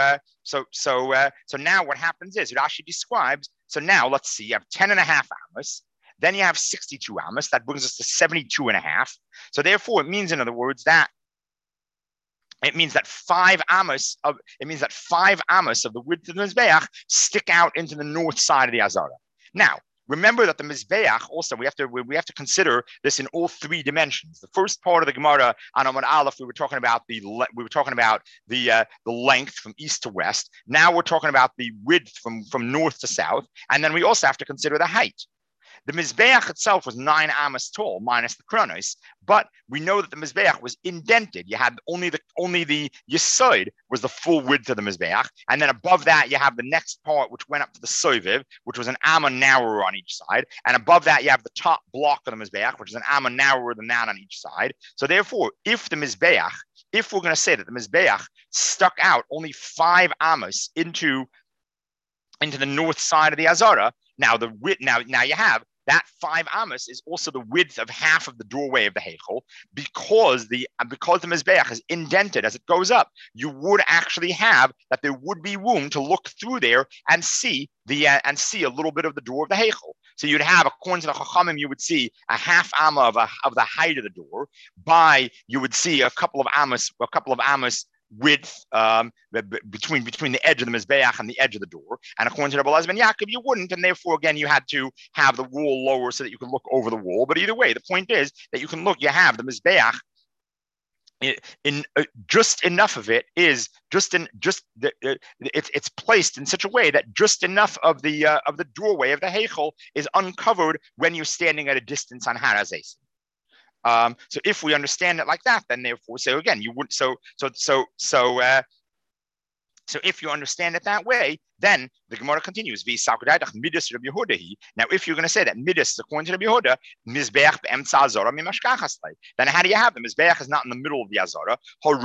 what happens is Rashi describes. So now let's see, you have 10.5 amos, then you have 62 amos. That brings us to 72.5. So therefore, it means, in other words, that it means that 5 amos of the width of the Mizbeach stick out into the north side of the Azara. Now, remember that the Mizbeach also, we have to consider this in all 3 dimensions. The first part of the Gemara on Amud Aleph, we were talking about the length from east to west. Now we're talking about the width from north to south, and then we also have to consider the height. The Mizbeach itself was 9 amos tall, minus the Kronos, but we know that the Mizbeach was indented. You had only the Yesod was the full width of the Mizbeach, and then above that you have the next part, which went up to the Soviv, which was an amma narrower on each side, and above that you have the top block of the Mizbeach, which is an amma narrower than that on each side. So therefore, if we're going to say that the Mizbeach stuck out only 5 amos into the north side of the Azara, now the width, now you have that 5 amos is also the width of half of the doorway of the Heichel, because the Mizbeach is indented as it goes up. You would actually have that there would be room to look through there and see a little bit of the door of the Heichel. So you'd have, according to the Chachamim, you would see a half amma of the height of the door. You would see a couple of amos width between the edge of the Mizbeach and the edge of the door. And according to Rabbi Elazar ben Yaakov, you wouldn't, and therefore, again, you had to have the wall lower so that you could look over the wall. But either way, the point is that you can look, you have the Mizbeach, just enough of it is it's placed in such a way that just enough of the doorway of the Heichel is uncovered when you're standing at a distance on Har HaZeisim. So if we understand it like that, then therefore, so again, you wouldn't. So if you understand it that way, then the Gemara continues. Now, if you're going to say that midas, according to Rabbi Yehuda, Mizbeach be'emtza azara mimashkachas lei, then how do you have the Mizbeach is not in the middle of the Azara?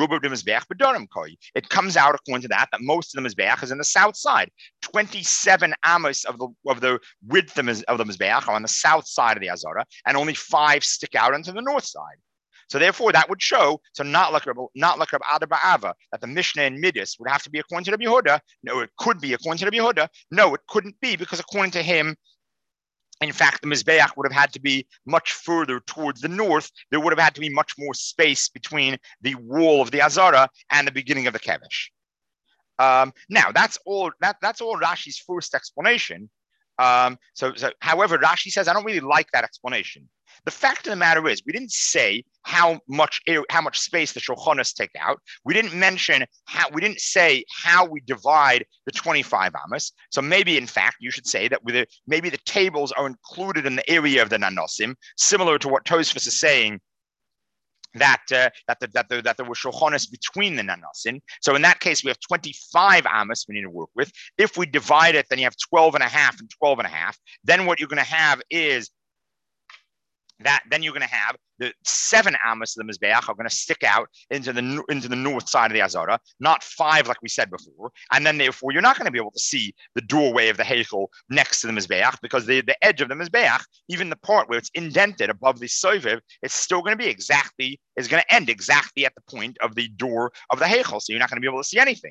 It comes out according to that most of the Mizbeach is in the south side. 27 amos of the width of the Mizbeach are on the south side of the Azara, and only 5 stick out into the north side. So therefore, that would show, so not like Rab Ada bar Ava, that the Mishnah in Midas would have to be according to Rabbi Yehuda. No, it could be according to Rabbi Yehuda. No, it couldn't be, because according to him, in fact, the Mizbeach would have had to be much further towards the north. There would have had to be much more space between the wall of the Azara and the beginning of the Kevesh. Now, that's all Rashi's first explanation. However, Rashi says, I don't really like that explanation. The fact of the matter is, we didn't say how much space the Shulchanos take out. We didn't say how we divide the 25 amos. So maybe, in fact, you should say that maybe the tables are included in the area of the nanosim, similar to what Tosfos is saying, that there were shulchanos between the nanosim. So in that case, we have 25 amos we need to work with. If we divide it, then you have 12 and a half and 12 and a half. Then what you're going to have is that then you're going to have the 7 amos of the mizbeach are going to stick out into the north side of the azara, not 5 like we said before, and then therefore you're not going to be able to see the doorway of the heichel next to the mizbeach because the edge of the mizbeach, even the part where it's indented above the soviv, it's still going to be going to end exactly at the point of the door of the heichel, so you're not going to be able to see anything.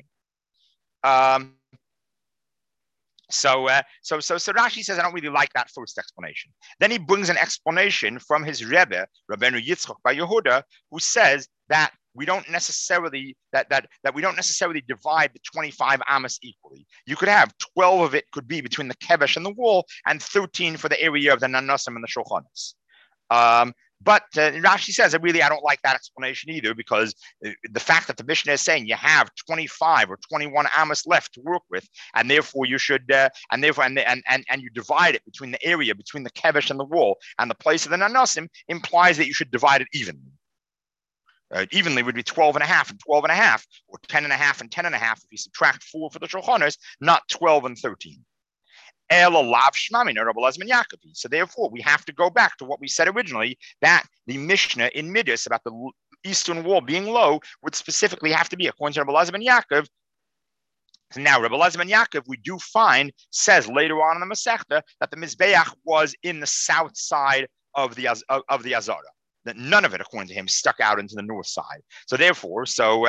So Rashi says, I don't really like that first explanation. Then he brings an explanation from his Rebbe, Rabbeinu Yitzchok Bar Yehuda, who says that we don't necessarily divide the 25 amos equally. You could have 12 of it could be between the kevesh and the wall, and 13 for the area of the nanosim and the shulchanos. But Rashi says, I don't like that explanation either, because the fact that the Mishnah is saying you have 25 or 21 amos left to work with, and therefore you should, and you divide it between the area between the kevesh and the wall and the place of the nanosim, implies that you should divide it evenly. Evenly would be 12 and a half and 12 and a half, or 10 and a half and 10 and a half if you subtract 4 for the shulchanos, not 12 and 13. So therefore, we have to go back to what we said originally, that the Mishnah in Midas about the eastern wall being low would specifically have to be according to Rabbi Elazar ben Yaakov. So now, Rabbi Elazar ben Yaakov, we do find, says later on in the Masechta that the Mizbeach was in the south side of the Azara. That none of it, according to him, stuck out into the north side. So therefore,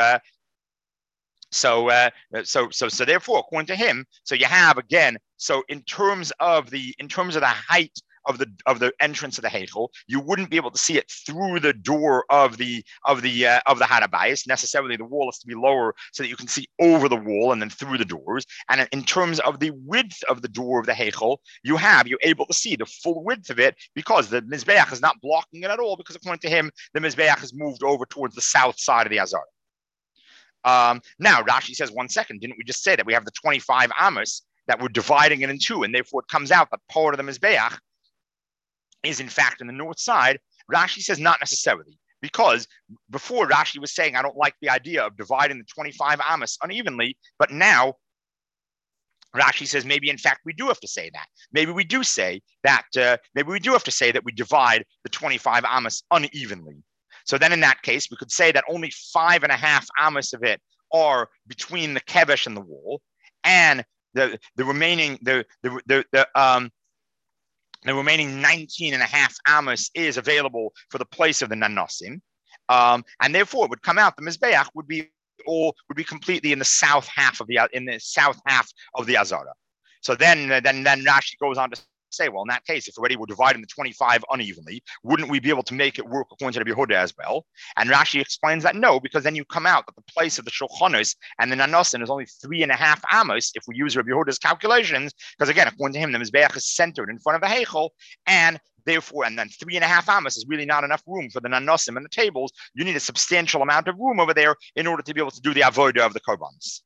therefore, according to him, so you have again. So in terms of the height of the entrance of the heichel, you wouldn't be able to see it through the door of the harabayis. Necessarily, the wall has to be lower so that you can see over the wall and then through the doors. And in terms of the width of the door of the heichel, you're able to see the full width of it because the mizbeach is not blocking it at all. Because according to him, the mizbeach has moved over towards the south side of the azara. Now Rashi says, 1 second, didn't we just say that we have the 25 amos that we're dividing it in two, and therefore it comes out that part of the mizbeach is in fact in the north side? Rashi says not necessarily, because before Rashi was saying I don't like the idea of dividing the 25 amos unevenly, but now Rashi says maybe in fact we do have to say that. Maybe we do say that. Maybe we do have to say that we divide the 25 amos unevenly. So then in that case, we could say that only 5.5 amos of it are between the kevesh and the wall, and the remaining 19.5 amos is available for the place of the nanosim, and therefore it would come out the mizbeach would be completely in the south half of the azara. So then Rashi goes on to say, well, in that case, if already we're dividing the 25 unevenly, wouldn't we be able to make it work according to the Yehuda as well? And Rashi explains that no, because then you come out that the place of the shulchanos and the nanosim is only 3.5 amos if we use Rabbi Yehuda's calculations, because again, according to him, the mizbeach is centered in front of the heichel, and therefore, and then 3.5 amos is really not enough room for the nanosim and the tables. You need a substantial amount of room over there in order to be able to do the avodah of the korbans.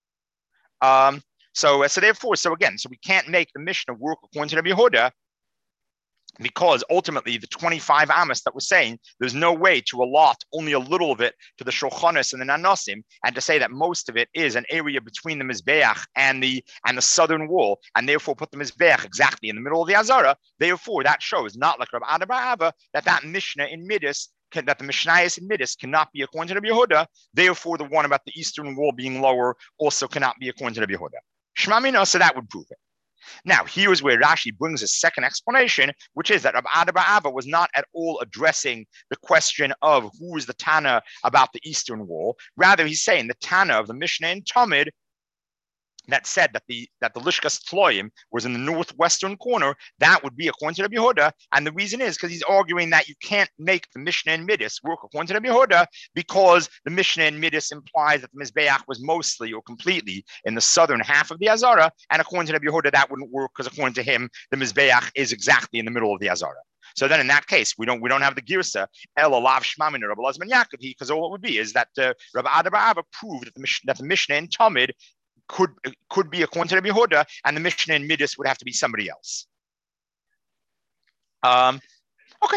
So we can't make the Mishnah work according to Rabbi Yehuda, because ultimately the 25 amos that we're saying, there's no way to allot only a little of it to the shulchanos and the nanosim, and to say that most of it is an area between the mizbeach and the southern wall, and therefore put the mizbeach exactly in the middle of the azara. Therefore, that shows not like Rabbi Ada bar Ava that Mishnah in Midas, that the Mishnayos in Midas cannot be according to Rabbi Yehuda. Therefore, the one about the eastern wall being lower also cannot be according to Rabbi Yehuda. Shema Mino, so that would prove it. Now, here's where Rashi brings a second explanation, which is that Rabbi Ada bar Ava was not at all addressing the question of who is the Tana about the eastern wall. Rather, he's saying the Tana of the Mishnah in Talmud that said that the Lishkas Tloim was in the northwestern corner, that would be according to Rabbi Yehuda. And the reason is because he's arguing that you can't make the Mishnah in Midas work according to Rabbi Yehuda, because the Mishnah in Midas implies that the Mizbeach was mostly or completely in the southern half of the Azara, and according to Rabbi Yehuda, that wouldn't work because according to him, the Mizbeach is exactly in the middle of the Azara. So then, in that case, we don't have the girsa El Alav Shmamin or Rabbi Elazar ben Yaakov, because all it would be is that Rabbi Ada bar Ava proved that the Mishnah in Talmud could be according to Rabbi Yehuda, and the Mishnah in Midas would have to be somebody else. Okay.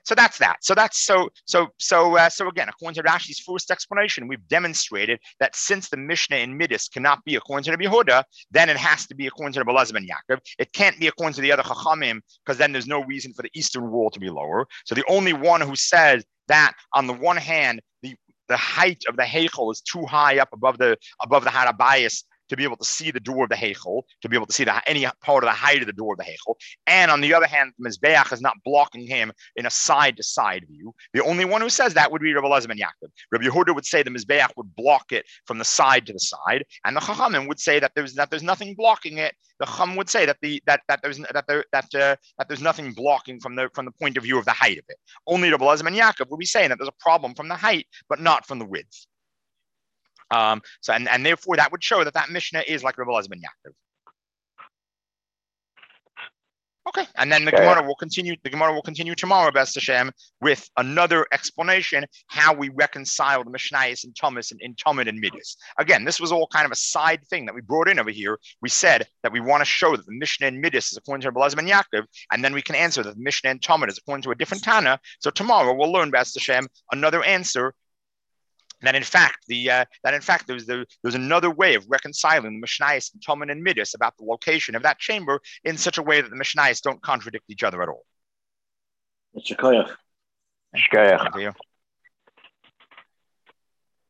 So that's that. So again, according to Rashi's first explanation, we've demonstrated that since the Mishnah in Midas cannot be according to Rabbi Yehuda, then it has to be according to Rabbi Elazar ben Yaakov. It can't be according to the other Chachamim, because then there's no reason for the eastern wall to be lower. So the only one who says that on the one hand, the height of the Heichel is too high up above the Harabayas to be able to see the door of the Heichel, to be able to see any part of the height of the door of the Heichel. And on the other hand, the Mizbeach is not blocking him in a side-to-side view. The only one who says that would be Rabbi Elazar ben Yaakov. Rabbi Yehuda would say the Mizbeach would block it from the side to the side, and the Chachamim would say that there's nothing blocking it. The Chacham would say that there's nothing blocking from the point of view of the height of it. Only Rabbi Elazar ben Yaakov would be saying that there's a problem from the height, but not from the width. And therefore that would show that Mishnah is like Rabbi Elazar ben Yaakov. Okay, and then the Gemara will continue. The Gemara will continue tomorrow, B'ez Hashem, with another explanation how we reconcile the Mishnayos and Thomas in Talmud and Midas. Again, this was all kind of a side thing that we brought in over here. We said that we want to show that the Mishnah in Midas is according to Rabbi Elazar ben Yaakov, and then we can answer that the Mishnah in Talmud is according to a different Tana. So tomorrow we'll learn, B'ez Hashem, another answer. That in fact, there's another way of reconciling the Mishnayos and Talmud and Midas about the location of that chamber in such a way that the Mishnayos don't contradict each other at all. Shkoyach.